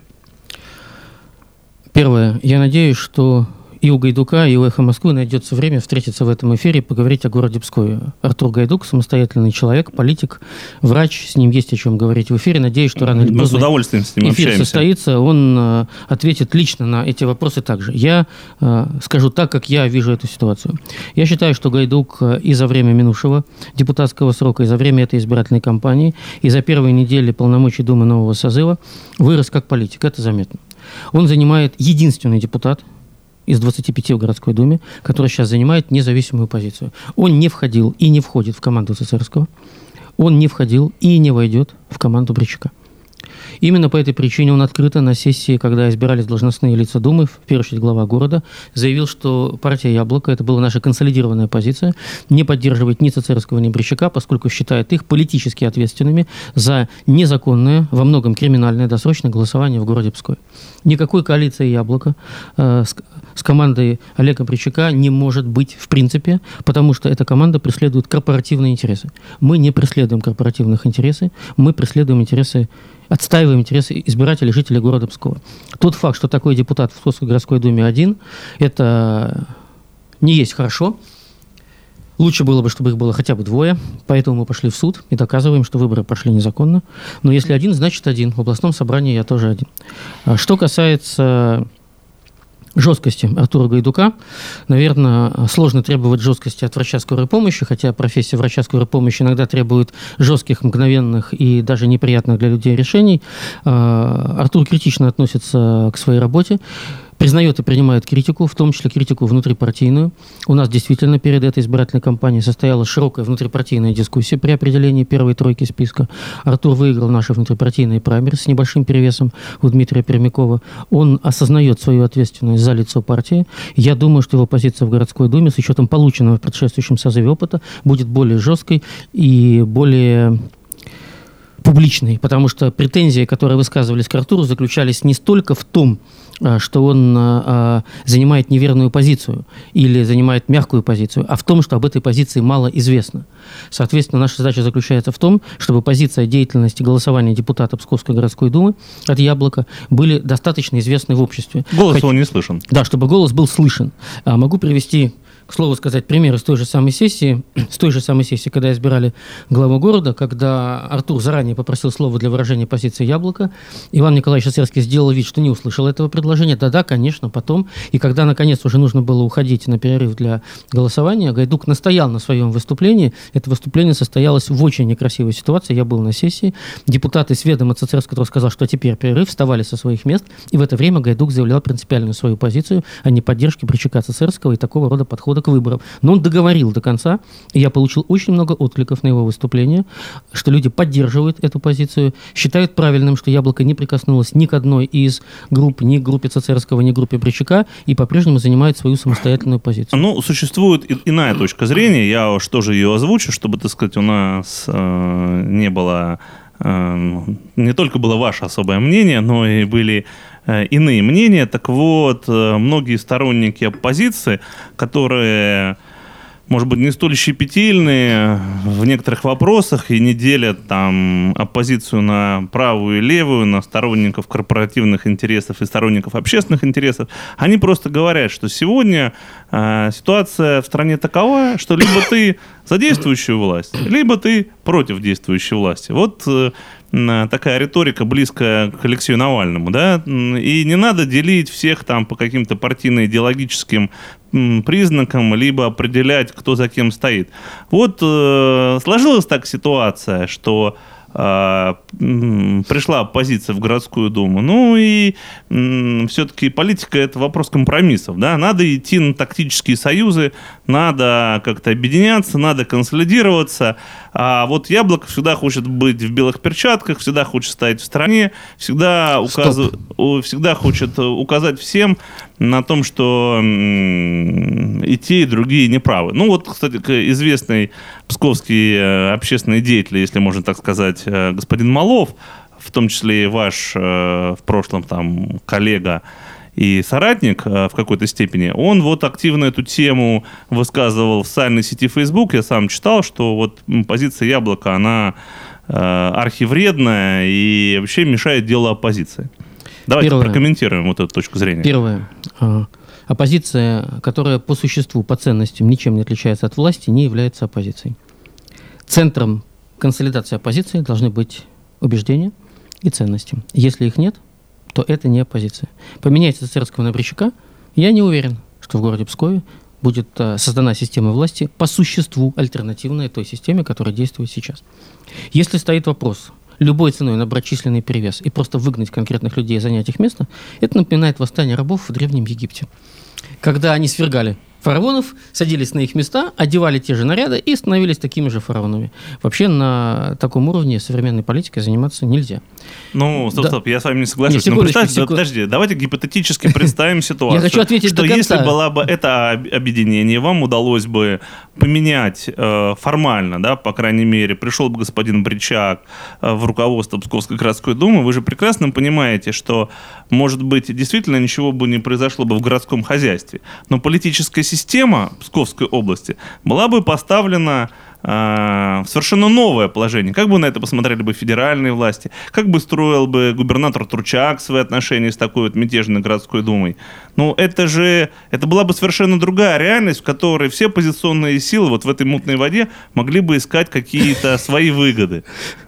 Первое. Я надеюсь, что и у Гайдука, и у «Эхо Москвы» найдется время встретиться в этом эфире и поговорить о городе Пскове. Артур Гайдук – самостоятельный человек, политик, врач, с ним есть о чем говорить в эфире. Надеюсь, что рано или поздно Мы с удовольствием с ним эфир общаемся. состоится, он э, ответит лично на эти вопросы также. Я э, скажу так, как я вижу эту ситуацию. Я считаю, что Гайдук э, и за время минувшего депутатского срока, и за время этой избирательной кампании, и за первые недели полномочий Думы нового созыва вырос как политик. Это заметно. Он занимает единственный депутат из двадцати пяти в городской думе, который сейчас занимает независимую позицию. Он не входил и не входит в команду Цицерского. Он не входил и не войдет в команду Бричака. Именно по этой причине он открыто на сессии, когда избирались должностные лица Думы, в первую очередь глава города, заявил, что партия «Яблоко», это была наша консолидированная позиция, не поддерживает ни Цицерского, ни Брещака, поскольку считает их политически ответственными за незаконное, во многом криминальное досрочное голосование в городе Пскове. Никакой коалиции «Яблоко» э, с, с командой Олега Брещака не может быть в принципе, потому что эта команда преследует корпоративные интересы. Мы не преследуем корпоративных интересов, мы преследуем интересы, отстаиваем интересы избирателей, жителей города Пскова. Тот факт, что такой депутат в Псковской городской думе один, это не есть хорошо. Лучше было бы, чтобы их было хотя бы двое, поэтому мы пошли в суд и доказываем, что выборы прошли незаконно. Но если один, значит один. В областном собрании я тоже один. Что касается жесткости Артура Гайдука, наверное, сложно требовать жесткости от врача скорой помощи, хотя профессия врача скорой помощи иногда требует жестких, мгновенных и даже неприятных для людей решений. Артур критично относится к своей работе, признает и принимает критику, в том числе критику внутрипартийную. У нас действительно перед этой избирательной кампанией состоялась широкая внутрипартийная дискуссия при определении первой тройки списка. Артур выиграл наши внутрипартийные праймерис с небольшим перевесом у Дмитрия Пермякова. Он осознает свою ответственность за лицо партии. Я думаю, что его позиция в городской думе с учетом полученного в предшествующем созыве опыта будет более жесткой и более публичной, потому что претензии, которые высказывались к Артуру, заключались не столько в том, что он а, занимает неверную позицию или занимает мягкую позицию, а в том, что об этой позиции мало известно. Соответственно, наша задача заключается в том, чтобы позиция деятельности голосования депутата Псковской городской думы от «Яблока» были достаточно известны в обществе. Голос Хоть... его не слышен. Да, чтобы голос был слышен. А, могу привести, к слову сказать, пример из той же самой сессии, с той же самой сессии, когда избирали главу города, когда Артур заранее попросил слова для выражения позиции «Яблока», Иван Николаевич Цицерский сделал вид, что не услышал этого предложения. Да-да, конечно, потом. И когда, наконец, уже нужно было уходить на перерыв для голосования, Гайдук настоял на своем выступлении. Это выступление состоялось в очень некрасивой ситуации. Я был на сессии. Депутаты с ведома Цицерского, который сказал, что теперь перерыв, вставали со своих мест. И в это время Гайдук заявлял принципиальную свою позицию о неподдержке Брещака, Цицерского и такого рода подхода к выборам. Но он договорил до конца, и я получил очень много откликов на его выступление, что люди поддерживают эту позицию, считают правильным, что «Яблоко» не прикоснулось ни к одной из групп, ни к группе Цицерского, ни к группе Брещака, и по-прежнему занимает свою самостоятельную позицию. Ну, существует и иная точка зрения, я уж тоже ее озвучу, чтобы, так сказать, у нас э, не было, э, не только было ваше особое мнение, но и были иные мнения. Так вот, многие сторонники оппозиции, которые, может быть, не столь щепетильные в некоторых вопросах и не делят там оппозицию на правую и левую, на сторонников корпоративных интересов и сторонников общественных интересов, они просто говорят, что сегодня э, ситуация в стране такова, что либо ты за действующую власть, либо ты против действующей власти. Вот э, такая риторика, близкая к Алексею Навальному, да, и не надо делить всех там по каким-то партийно-идеологическим признакам, либо определять, кто за кем стоит. Вот э, сложилась так ситуация, что э, пришла оппозиция в городскую думу, ну и э, все-таки политика — это вопрос компромиссов, да, надо идти на тактические союзы, надо как-то объединяться, надо консолидироваться. А вот «Яблоко» всегда хочет быть в белых перчатках, всегда хочет стоять в стороне, всегда, указ... всегда хочет указать всем на том, что и те, и другие неправы. Ну вот, кстати, известный псковский общественный деятель, если можно так сказать, господин Малов, в том числе и ваш в прошлом там коллега и соратник в какой-то степени, он вот активно эту тему высказывал в социальной сети Facebook. Я сам читал, что вот позиция «Яблоко», она э, архивредная и вообще мешает делу оппозиции. Давайте Первое. прокомментируем вот эту точку зрения. Первое. Оппозиция, которая по существу, по ценностям ничем не отличается от власти, не является оппозицией. Центром консолидации оппозиции должны быть убеждения и ценности. Если их нет, то это не оппозиция. Поменяйте Цицерского на Брещака, я не уверен, что в городе Пскове будет а, создана система власти по существу альтернативная той системе, которая действует сейчас. Если стоит вопрос любой ценой набрать численный перевес и просто выгнать конкретных людей и занять их место, это напоминает восстание рабов в Древнем Египте, когда они свергали фараонов, садились на их места, одевали те же наряды и становились такими же фараонами. Вообще на таком уровне современной политикой заниматься нельзя. Ну, стоп, да. стоп, я с вами не соглашусь. Не, Но представьте, секунд... подожди, давайте гипотетически представим ситуацию. Я хочу ответить что до конца. Если была бы это объединение, вам удалось бы поменять э, формально, да, по крайней мере, пришел бы господин Бричак э, в руководство Псковской городской думы, вы же прекрасно понимаете, что, может быть, действительно ничего бы не произошло бы в городском хозяйстве, но политическая система Псковской области была бы поставлена в совершенно новое положение. Как бы на это посмотрели бы федеральные власти? Как бы строил бы губернатор Турчак свои отношения с такой вот мятежной городской думой? Ну, это же, это была бы совершенно другая реальность, в которой все оппозиционные силы вот в этой мутной воде могли бы искать какие-то свои выгоды.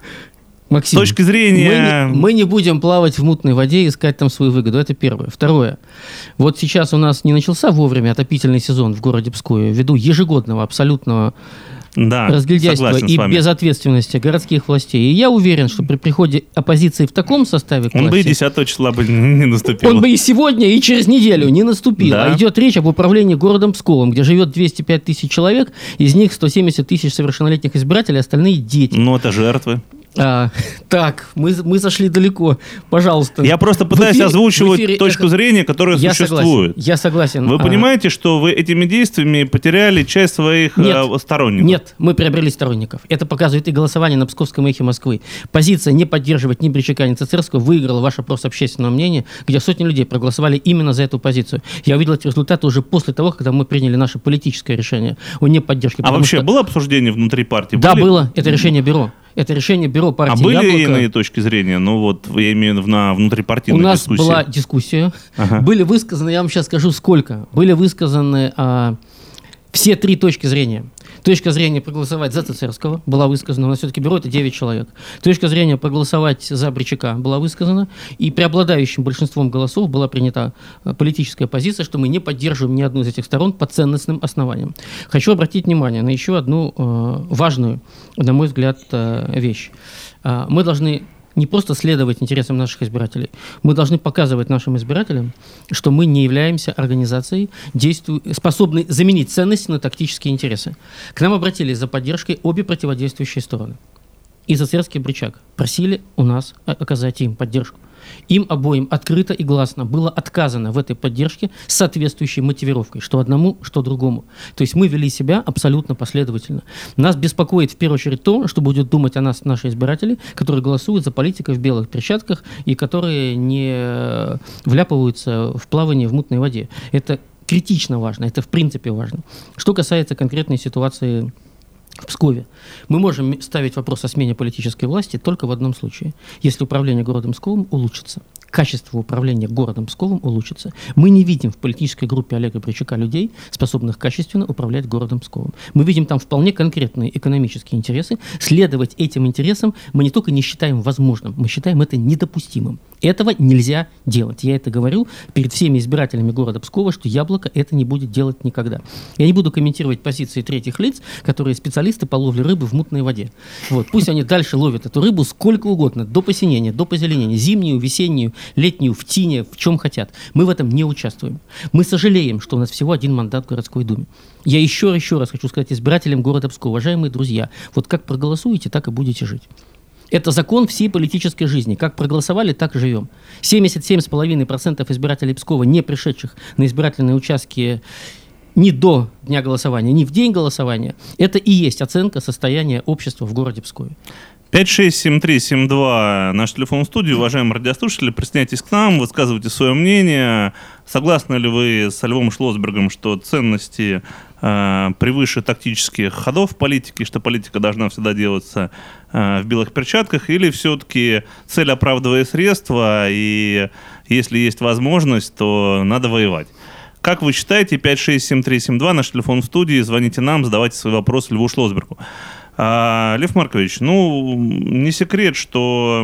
Максим, с точки зрения... Мы не, мы не будем плавать в мутной воде и искать там свою выгоду. Это первое. Второе. Вот сейчас у нас не начался вовремя отопительный сезон в городе Пскове ввиду ежегодного абсолютного да, разгильдяйства и безответственности городских властей. И я уверен, что при приходе оппозиции в таком составе к власти... Он бы и десятого числа бы не наступил. Он бы и сегодня, и через неделю не наступил. Да. А идет речь об управлении городом Псковом, где живет двести пять тысяч человек, из них сто семьдесят тысяч совершеннолетних избирателей, остальные дети. Ну, это жертвы. А, так, мы, мы зашли далеко. Пожалуйста. Я просто пытаюсь эфире, озвучивать точку это... зрения, которая я существует. Согласен, я согласен. Вы а... понимаете, что вы этими действиями потеряли часть своих нет, сторонников? Нет, мы приобрели сторонников. Это показывает и голосование на Псковском эхе Москвы. Позиция не поддерживать ни Бричака, ни Цицерского выиграла ваш опрос общественного мнения, где сотни людей проголосовали именно за эту позицию. Я увидел эти результаты уже после того, когда мы приняли наше политическое решение о неподдержке. А вообще что... было обсуждение внутри партии? Да, были? было. Это решение бюро. Это решение бюро партии А были «Яблоко». иные точки зрения? Ну вот, я имею в виду на внутрипартийную У нас дискуссию. была дискуссия. Ага. Были высказаны, я вам сейчас скажу, сколько. Были высказаны а, все три точки зрения. Точка зрения проголосовать за Цицерского была высказана. У нас все-таки бюро — это девять человек. Точка зрения проголосовать за Бричака была высказана. И преобладающим большинством голосов была принята политическая позиция, что мы не поддерживаем ни одну из этих сторон по ценностным основаниям. Хочу обратить внимание на еще одну э, важную, на мой взгляд, э, вещь. Э, мы должны не просто следовать интересам наших избирателей, мы должны показывать нашим избирателям, что мы не являемся организацией, действу... способной заменить ценности на тактические интересы. К нам обратились за поддержкой обе противодействующие стороны. И Цицерский, и Бричак просили у нас оказать им поддержку. Им обоим открыто и гласно было отказано в этой поддержке с соответствующей мотивировкой, что одному, что другому. То есть мы вели себя абсолютно последовательно. Нас беспокоит в первую очередь то, что будут думать о нас наши избиратели, которые голосуют за политиков в белых перчатках и которые не вляпываются в плавание в мутной воде. Это критично важно, это в принципе важно. Что касается конкретной ситуации в Пскове. Мы можем ставить вопрос о смене политической власти только в одном случае. Если управление городом Псковом улучшится. Качество управления городом Псковом улучшится. Мы не видим в политической группе Олега Бричака людей, способных качественно управлять городом Псковом. Мы видим там вполне конкретные экономические интересы. Следовать этим интересам мы не только не считаем возможным, мы считаем это недопустимым. Этого нельзя делать. Я это говорю перед всеми избирателями города Пскова, что «Яблоко» это не будет делать никогда. Я не буду комментировать позиции третьих лиц, которые специалисты по ловле рыбы в мутной воде. Вот. Пусть они дальше ловят эту рыбу сколько угодно, до посинения, до позеленения, зимнюю, весеннюю, летнюю, в тине, в чем хотят. Мы в этом не участвуем. Мы сожалеем, что у нас всего один мандат в городской думе. Я еще, еще раз хочу сказать избирателям города Пскова: уважаемые друзья, вот как проголосуете, так и будете жить. Это закон всей политической жизни. Как проголосовали, так и живем. семьдесят семь целых пять десятых процента избирателей Пскова, не пришедших на избирательные участки ни до дня голосования, ни в день голосования, это и есть оценка состояния общества в городе Пскове. пять шесть семь три семь два наш телефон в студии. Уважаемые радиослушатели, присоединяйтесь к нам, высказывайте свое мнение. Согласны ли вы с Львом Шлосбергом, что ценности э, превыше тактических ходов в политике, что политика должна всегда делаться э, в белых перчатках, или все-таки цель оправдывает средства, и если есть возможность, то надо воевать? Как вы считаете? Пять шесть семь три семь два наш телефон в студии. Звоните нам, задавайте свои вопросы Льву Шлосбергу. А, Лев Маркович, ну, не секрет, что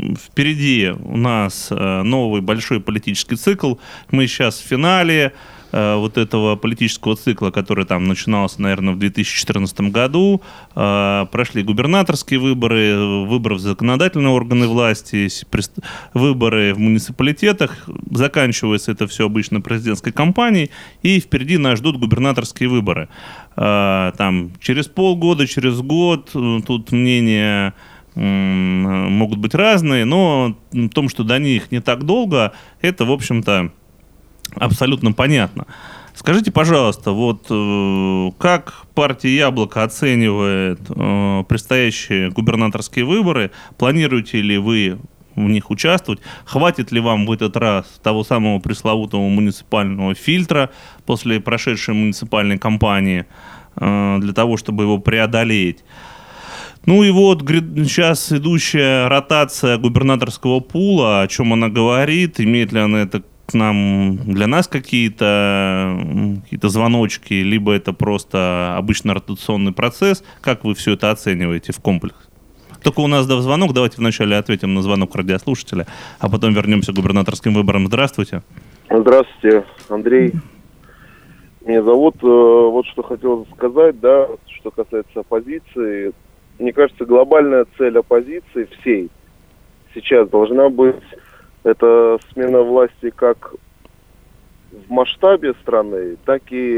впереди у нас новый большой политический цикл. Мы сейчас в финале. э, вот этого политического цикла, который там начинался, наверное, в две тысячи четырнадцатом году, э, прошли губернаторские выборы, выборы в законодательные органы власти, выборы в муниципалитетах, заканчивается это все обычно президентской кампанией, и впереди нас ждут губернаторские выборы. Э, там через полгода, через год, тут мнения могут быть разные, но в том, что до них не так долго, это, в общем-то, абсолютно понятно. Скажите, пожалуйста, вот э, как партия «Яблоко» оценивает э, предстоящие губернаторские выборы? Планируете ли вы в них участвовать? Хватит ли вам в этот раз того самого пресловутого муниципального фильтра после прошедшей муниципальной кампании э, для того, чтобы его преодолеть? Ну и вот сейчас идущая ротация губернаторского пула, о чем она говорит, имеет ли она это к нам, для нас какие-то, какие-то звоночки, либо это просто обычно ротационный процесс, как вы все это оцениваете в комплексе? Только у нас, да, звонок, давайте вначале ответим на звонок радиослушателя, а потом вернемся к губернаторским выборам. Здравствуйте. Здравствуйте, Андрей. Меня зовут. Вот что хотел сказать, да, что касается оппозиции. Мне кажется, глобальная цель оппозиции всей сейчас должна быть это смена власти как в масштабе страны, так и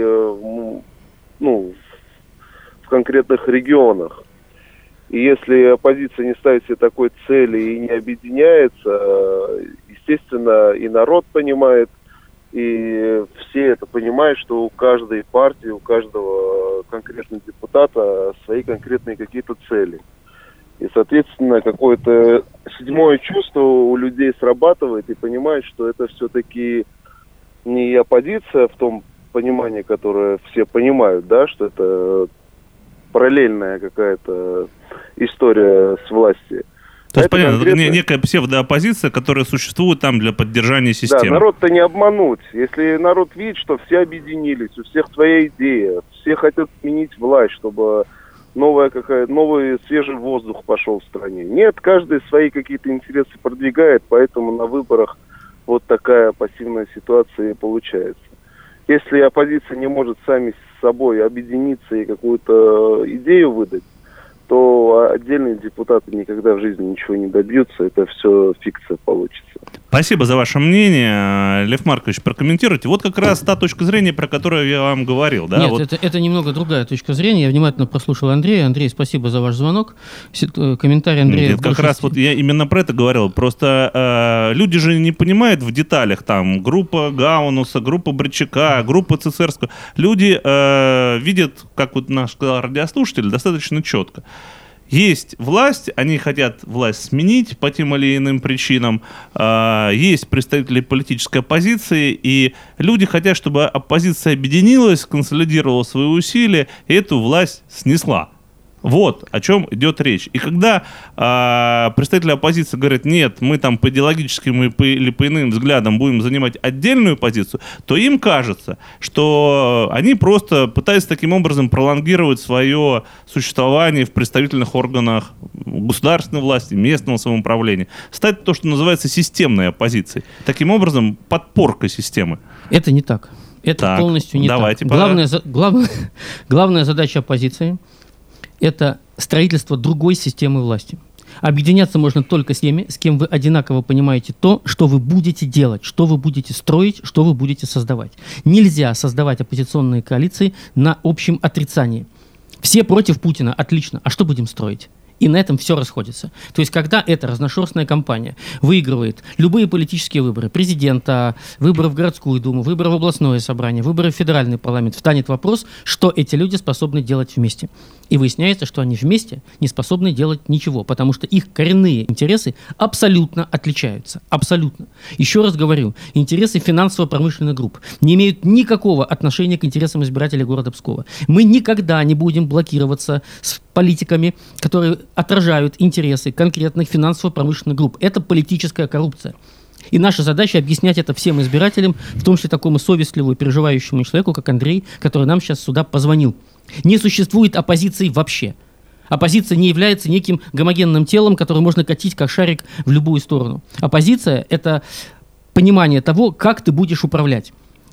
ну, в конкретных регионах. И если оппозиция не ставит себе такой цели и не объединяется, естественно, и народ понимает, и все это понимают, что у каждой партии, у каждого конкретного депутата свои конкретные какие-то цели. И, соответственно, какое-то седьмое чувство у людей срабатывает и понимает, что это все-таки не оппозиция в том понимании, которое все понимают, да, что это параллельная какая-то история с властью. То есть, понятно, конкретно... некая псевдооппозиция, которая существует там для поддержания системы. Да, народ-то не обмануть. Если народ видит, что все объединились, у всех своя идея, все хотят сменить власть, чтобы новая какая, новый свежий воздух пошел в стране. Нет, каждый свои какие-то интересы продвигает, поэтому на выборах вот такая пассивная ситуация и получается. Если оппозиция не может сами с собой объединиться и какую-то идею выдать, то отдельные депутаты никогда в жизни ничего не добьются, это все фикция получится. Спасибо за ваше мнение. Лев Маркович, прокомментируйте. Вот как раз та точка зрения, про которую я вам говорил. Да? Нет, вот. это, это немного другая точка зрения. Я внимательно прослушал Андрея. Андрей, спасибо за ваш звонок. Комментарий Андрея... Нет, как раз вот я именно про это говорил. Просто э, люди же не понимают в деталях. Там группа Гаунуса, группа Бричака, группа Цицерского. Люди э, видят, как вот наш сказал радиослушатель, достаточно четко. Есть власть, они хотят власть сменить по тем или иным причинам. Есть представители политической оппозиции, и люди хотят, чтобы оппозиция объединилась, консолидировала свои усилия и эту власть снесла. Вот о чем идет речь. И когда э, представители оппозиции говорят, нет, мы там по идеологическим и по, или по иным взглядам будем занимать отдельную позицию, то им кажется, что они просто пытаются таким образом пролонгировать свое существование в представительных органах государственной власти, местного самоуправления, стать то, что называется системной оппозицией. Таким образом, подпорка системы. Это не так. Это так, полностью не давайте так. Главная, за, главная, главная задача оппозиции – это строительство другой системы власти. Объединяться можно только с теми, с кем вы одинаково понимаете то, что вы будете делать, что вы будете строить, что вы будете создавать. Нельзя создавать оппозиционные коалиции на общем отрицании. Все против Путина, отлично. А что будем строить? И на этом все расходится. То есть, когда эта разношерстная кампания выигрывает любые политические выборы, президента, выборы в городскую думу, выборы в областное собрание, выборы в федеральный парламент, встанет вопрос, что эти люди способны делать вместе. И выясняется, что они вместе не способны делать ничего, потому что их коренные интересы абсолютно отличаются. Абсолютно. Еще раз говорю, интересы финансово-промышленных групп не имеют никакого отношения к интересам избирателей города Пскова. Мы никогда не будем блокироваться с политиками, которые отражают интересы конкретных финансово-промышленных групп. Это политическая коррупция. И наша задача объяснять это всем избирателям, в том числе такому совестливому и переживающему человеку, как Андрей, который нам сейчас сюда позвонил. Не существует оппозиции вообще. Оппозиция не является неким гомогенным телом, который можно катить как шарик в любую сторону. Оппозиция – это понимание того, как ты будешь управлять.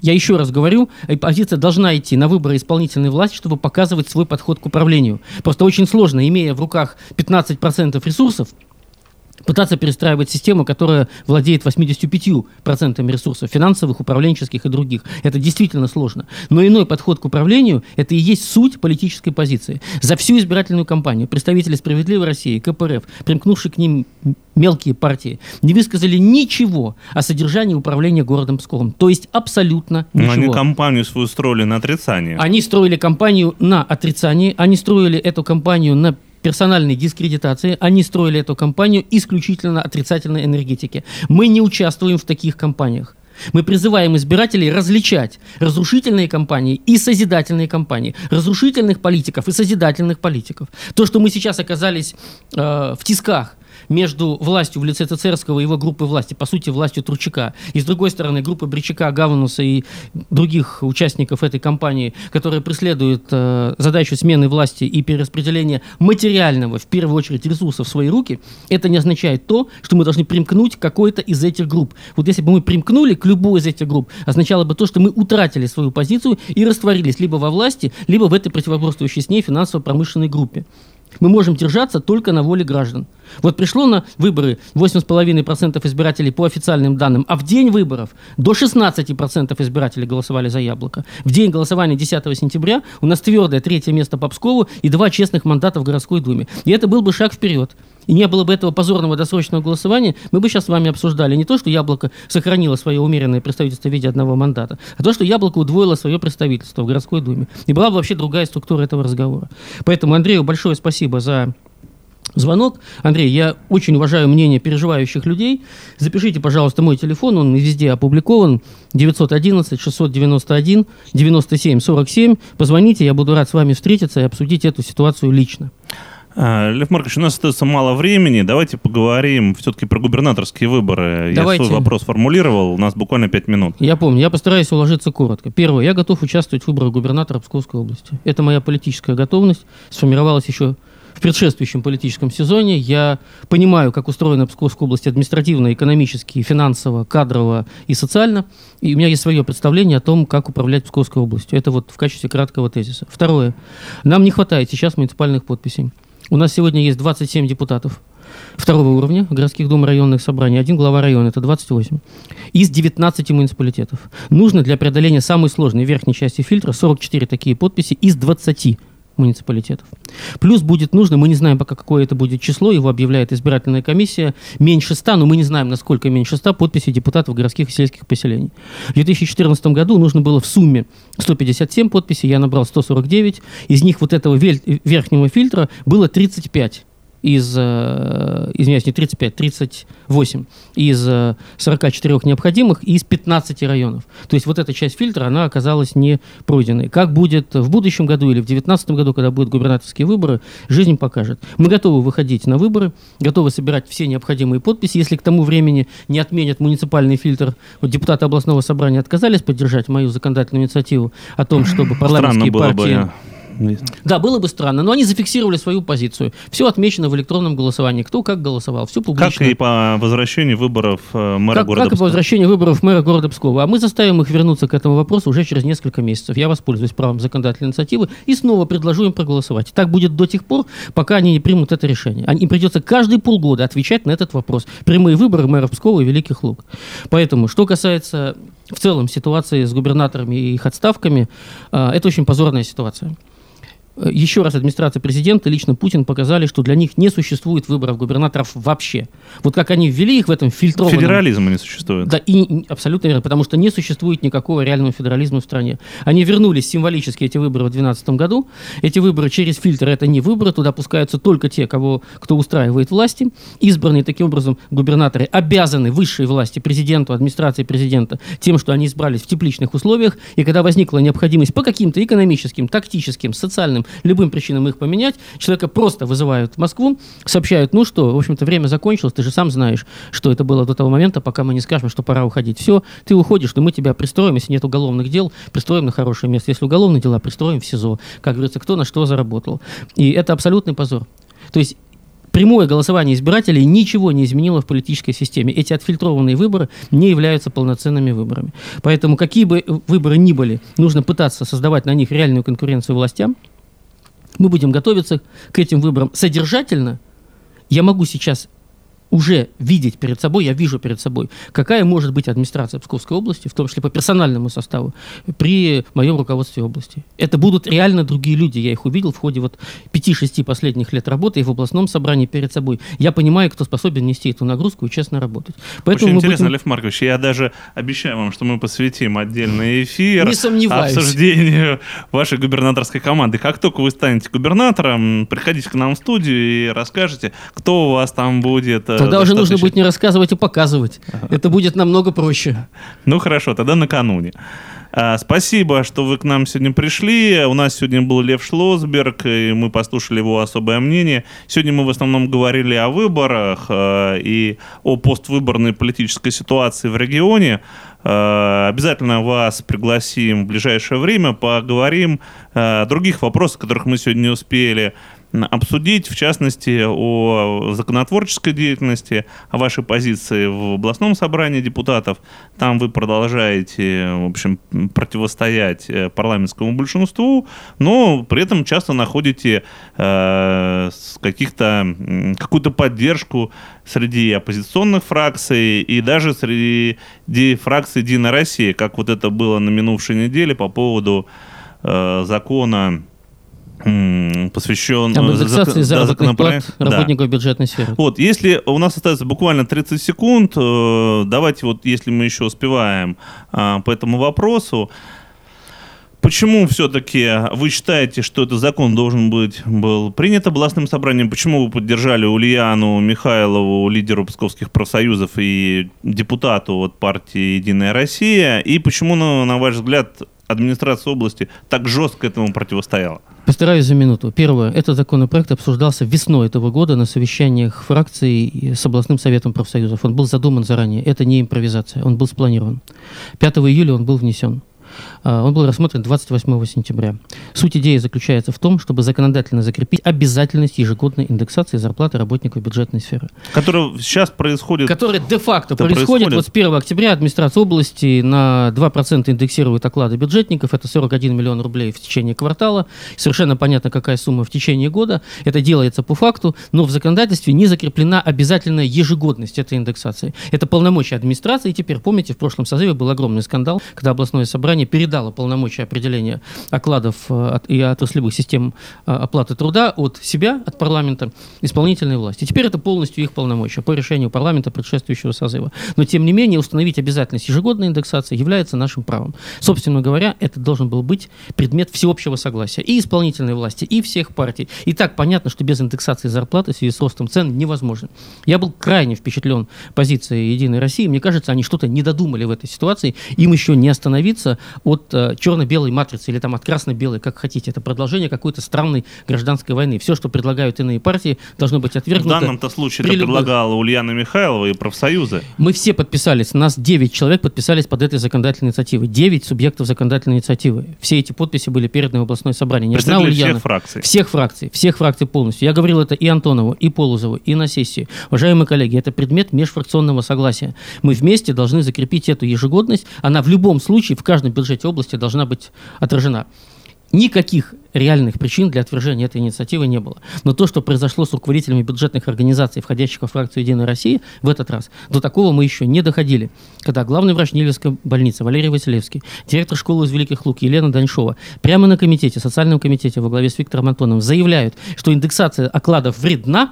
Я еще раз говорю, оппозиция должна идти на выборы исполнительной власти, чтобы показывать свой подход к управлению. Просто очень сложно, имея в руках пятнадцать процентов ресурсов, пытаться перестраивать систему, которая владеет восемьдесят пять процентов ресурсов финансовых, управленческих и других. Это действительно сложно. Но иной подход к управлению – это и есть суть политической позиции. За всю избирательную кампанию представители «Справедливой России», ка пэ эр эф, примкнувшие к ним мелкие партии, не высказали ничего о содержании управления городом Псковом. То есть абсолютно ничего. Но они кампанию свою строили на отрицание. Они строили кампанию на отрицании, они строили эту кампанию на персональной дискредитации, они строили эту кампанию исключительно на отрицательной энергетике. Мы не участвуем в таких кампаниях. Мы призываем избирателей различать разрушительные кампании и созидательные кампании, разрушительных политиков и созидательных политиков. То, что мы сейчас оказались э, в тисках между властью в лице Цицерского и его группы власти, по сути, властью Турчака, и, с другой стороны, группы Бричака, Гавануса и других участников этой кампании, которые преследуют э, задачу смены власти и перераспределения материального, в первую очередь, ресурсов в свои руки, это не означает то, что мы должны примкнуть к какой-то из этих групп. Вот если бы мы примкнули к любой из этих групп, означало бы то, что мы утратили свою позицию и растворились либо во власти, либо в этой противоборствующей с ней финансово-промышленной группе. Мы можем держаться только на воле граждан. Вот пришло на выборы восемь целых пять десятых процента избирателей по официальным данным, а в день выборов до шестнадцать процентов избирателей голосовали за «Яблоко». В день голосования десятого сентября у нас твердое третье место по Пскову и два честных мандата в городской думе. И это был бы шаг вперед. И не было бы этого позорного досрочного голосования, мы бы сейчас с вами обсуждали не то, что «Яблоко» сохранило свое умеренное представительство в виде одного мандата, а то, что «Яблоко» удвоило свое представительство в городской думе. И была бы вообще другая структура этого разговора. Поэтому Андрею большое спасибо за звонок. Андрей, я очень уважаю мнение переживающих людей. Запишите, пожалуйста, мой телефон, он везде опубликован. девятьсот одиннадцать шестьсот девяносто один девяносто семь сорок семь. Позвоните, я буду рад с вами встретиться и обсудить эту ситуацию лично. Лев Маркович, у нас остается мало времени. Давайте поговорим все-таки про губернаторские выборы. Давайте. Я свой вопрос формулировал. У нас буквально пять минут. Я помню. Я постараюсь уложиться коротко. Первое. Я готов участвовать в выборах губернатора Псковской области. Это моя политическая готовность. Сформировалась еще в предшествующем политическом сезоне. Я понимаю, как устроена Псковская область административно, экономически, финансово, кадрово и социально. И у меня есть свое представление о том, как управлять Псковской областью. Это вот в качестве краткого тезиса. Второе. Нам не хватает сейчас муниципальных подписей. У нас сегодня есть двадцать семь депутатов второго уровня городских дум районных собраний, один глава района, это двадцать восемь, из девятнадцати муниципалитетов. Нужно для преодоления самой сложной верхней части фильтра сорок четыре такие подписи из двадцати муниципалитетов. Плюс будет нужно, мы не знаем пока, какое это будет число, его объявляет избирательная комиссия, меньше ста, но мы не знаем, насколько меньше ста подписей депутатов городских и сельских поселений. В две тысячи четырнадцатом году нужно было в сумме сто пятьдесят семь подписей, я набрал сто сорок девять, из них вот этого верхнего фильтра было тридцать пять. Из, э, извиняюсь, не тридцать пять, тридцать восемь из э, сорока четырёх необходимых и из пятнадцати районов. То есть вот эта часть фильтра, она оказалась не пройденной. Как будет в будущем году или в две тысячи девятнадцатом году, когда будут губернаторские выборы, жизнь покажет. Мы готовы выходить на выборы, готовы собирать все необходимые подписи. Если к тому времени не отменят муниципальный фильтр, вот депутаты областного собрания отказались поддержать мою законодательную инициативу о том, чтобы парламентские партии... Бы, да, было бы странно, но они зафиксировали свою позицию. Все отмечено в электронном голосовании. Кто как голосовал, все публично. Как и по возвращению выборов мэра как, города Как Пскова. и по возвращению выборов мэра города Пскова. А мы заставим их вернуться к этому вопросу уже через несколько месяцев. Я воспользуюсь правом законодательной инициативы и снова предложу им проголосовать. Так будет до тех пор, пока они не примут это решение. Им придется каждые полгода отвечать на этот вопрос. Прямые выборы мэра Пскова и Великих Луг. Поэтому, что касается в целом ситуации с губернаторами и их отставками, это очень позорная ситуация. Еще раз администрация президента, лично Путин показали, что для них не существует выборов губернаторов вообще. Вот как они ввели их в этом фильтрованном... Федерализма не существует. Да, и абсолютно верно, потому что не существует никакого реального федерализма в стране. Они вернулись символически, эти выборы, в две тысячи двенадцатом году. Эти выборы через фильтр — это не выборы, туда пускаются только те, кого, кто устраивает власти. Избранные таким образом губернаторы обязаны высшей власти, президенту, администрации президента, тем, что они избрались в тепличных условиях, и когда возникла необходимость по каким-то экономическим, тактическим, социальным, любым причинам их поменять, человека просто вызывают в Москву, сообщают, ну что, в общем-то, время закончилось, ты же сам знаешь, что это было до того момента, пока мы не скажем, что пора уходить. Все, ты уходишь, но мы тебя пристроим, если нет уголовных дел, пристроим на хорошее место. Если уголовные дела, пристроим в СИЗО. Как говорится, кто на что заработал. И это абсолютный позор. То есть Прямое голосование избирателей ничего не изменило в политической системе. Эти отфильтрованные выборы не являются полноценными выборами. Поэтому какие бы выборы ни были, нужно пытаться создавать на них реальную конкуренцию властям. Мы будем готовиться к этим выборам содержательно. Я могу сейчас уже видеть перед собой, я вижу перед собой, какая может быть администрация Псковской области, в том числе по персональному составу, при моем руководстве области. Это будут реально другие люди. Я их увидел в ходе вот пяти-шести последних лет работы и в областном собрании перед собой. Я понимаю, кто способен нести эту нагрузку и честно работать. Поэтому Очень интересно, будем... Лев Маркович, я даже обещаю вам, что мы посвятим отдельный эфир Не сомневаюсь. обсуждению вашей губернаторской команды. Как только вы станете губернатором, приходите к нам в студию и расскажете, кто у вас там будет. Тогда уже нужно будет не рассказывать, а показывать. Ага. Это будет намного проще. Ну хорошо, тогда накануне. А, спасибо, что вы к нам сегодня пришли. У нас сегодня был Лев Шлосберг, и мы послушали его особое мнение. Сегодня мы в основном говорили о выборах а, и о поствыборной политической ситуации в регионе. А, обязательно вас пригласим в ближайшее время, поговорим о других вопросах, которых мы сегодня не успели обсудить, в частности, о законотворческой деятельности, о вашей позиции в областном собрании депутатов. Там вы продолжаете, в общем, противостоять парламентскому большинству, но при этом часто находите э, каких-то, какую-то поддержку среди оппозиционных фракций и даже среди фракций «Единая Россия», как вот это было на минувшей неделе по поводу э, закона, посвящен об индексации зак... заработных да, плат работников да. бюджетной сферы. Вот, если у нас остается буквально тридцать секунд, давайте вот, если мы еще успеваем по этому вопросу, почему все-таки вы считаете, что этот закон должен быть был принят областным собранием? Почему вы поддержали Ульяну Михайлову, лидеру псковских профсоюзов и депутату от партии «Единая Россия»? И почему, на, на ваш взгляд, администрация области так жестко этому противостояла? Постараюсь за минуту. Первое. Этот законопроект обсуждался весной этого года на совещаниях фракций с областным советом профсоюзов. Он был задуман заранее. Это не импровизация. Он был спланирован. пятого июля он был внесен. Он был рассмотрен двадцать восьмого сентября. Суть идеи заключается в том, чтобы законодательно закрепить обязательность ежегодной индексации зарплаты работников бюджетной сферы. Которая сейчас происходит... Которая де-факто происходит. происходит. Вот с первого октября администрация области на два процента индексирует оклады бюджетников. Это сорок один миллион рублей в течение квартала. Совершенно понятно, какая сумма в течение года. Это делается по факту, но в законодательстве не закреплена обязательная ежегодность этой индексации. Это полномочия администрации. И теперь, помните, в прошлом созыве был огромный скандал, когда областное собрание передало полномочия определения окладов от, и отраслевых систем оплаты труда от себя, от парламента, исполнительной власти. Теперь это полностью их полномочия по решению парламента предшествующего созыва. Но, тем не менее, установить обязательность ежегодной индексации является нашим правом. Собственно говоря, это должен был быть предмет всеобщего согласия и исполнительной власти, и всех партий. И так понятно, что без индексации зарплаты в связи с ростом цен невозможно. Я был крайне впечатлен позицией «Единой России». Мне кажется, они что-то не додумали в этой ситуации. Им еще не остановиться от э, черно-белой матрицы или там от красно-белой, как хотите. Это продолжение какой-то странной гражданской войны. Все, что предлагают иные партии, должно быть отвергнуто. В данном-то случае это любых... предлагала Ульяна Михайлова и профсоюзы. Мы все подписались, нас девять человек подписались под этой законодательной инициативой. девять субъектов законодательной инициативы. Все эти подписи были переданы в областное собрание. Не одна Ульяна. Всех фракций. Всех фракций. Всех фракций полностью. Я говорил это и Антонову, и Полозову, и на сессии. Уважаемые коллеги, это предмет межфракционного согласия. Мы вместе должны закрепить эту ежегодность. Она в любом случае в каждом бюджете области должна быть отражена. Никаких реальных причин для отвержения этой инициативы не было. Но то, что произошло с руководителями бюджетных организаций, входящих во фракцию «Единая Россия», в этот раз, до такого мы еще не доходили. Когда главный врач Нивелевской больницы Валерий Василевский, директор школы из Великих Лук Елена Даньшова прямо на комитете, социальном комитете во главе с Виктором Антоновым заявляют, что индексация окладов вредна,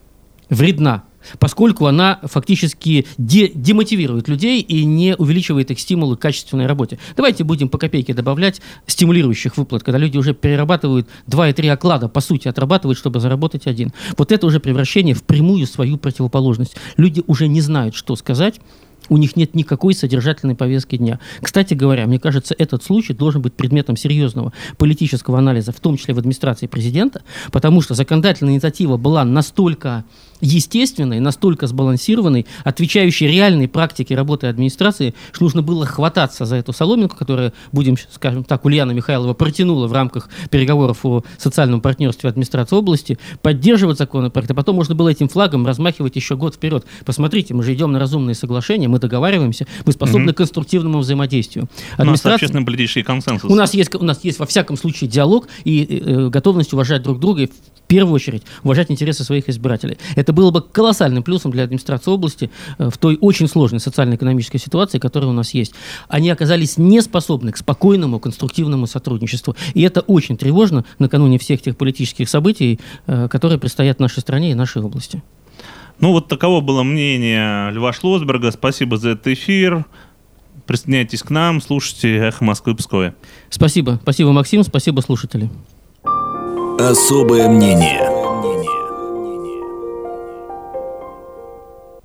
вредна, поскольку она фактически де- демотивирует людей и не увеличивает их стимулы к качественной работе. Давайте будем по копейке добавлять стимулирующих выплат, когда люди уже перерабатывают два и три оклада, по сути, отрабатывают, чтобы заработать один. Вот это уже превращение в прямую свою противоположность. Люди уже не знают, что сказать, У них нет никакой содержательной повестки дня. Кстати говоря, мне кажется, этот случай должен быть предметом серьезного политического анализа, в том числе в администрации президента, потому что законодательная инициатива была настолько естественной, настолько сбалансированной, отвечающей реальной практике работы администрации, что нужно было хвататься за эту соломинку, которую, будем, скажем так, Ульяна Михайлова протянула в рамках переговоров о социальном партнерстве администрации области, поддерживать законопроект, а потом можно было этим флагом размахивать еще год вперед. Посмотрите, мы же идем на разумные соглашения, мы договариваемся, мы способны mm-hmm. к конструктивному взаимодействию. У нас общественный политический консенсус. У нас есть, у нас есть во всяком случае диалог и э, готовность уважать друг друга и в первую очередь уважать интересы своих избирателей. Это было бы колоссальным плюсом для администрации области э, в той очень сложной социально-экономической ситуации, которая у нас есть. Они оказались не способны к спокойному, конструктивному сотрудничеству. И это очень тревожно накануне всех тех политических событий, э, которые предстоят нашей стране и нашей области. Ну вот таково было мнение Льва Шлосберга. Спасибо за этот эфир. Присоединяйтесь к нам, слушайте «Эхо Москвы» Пскове. Спасибо. Спасибо, Максим. Спасибо, слушатели. Особое мнение.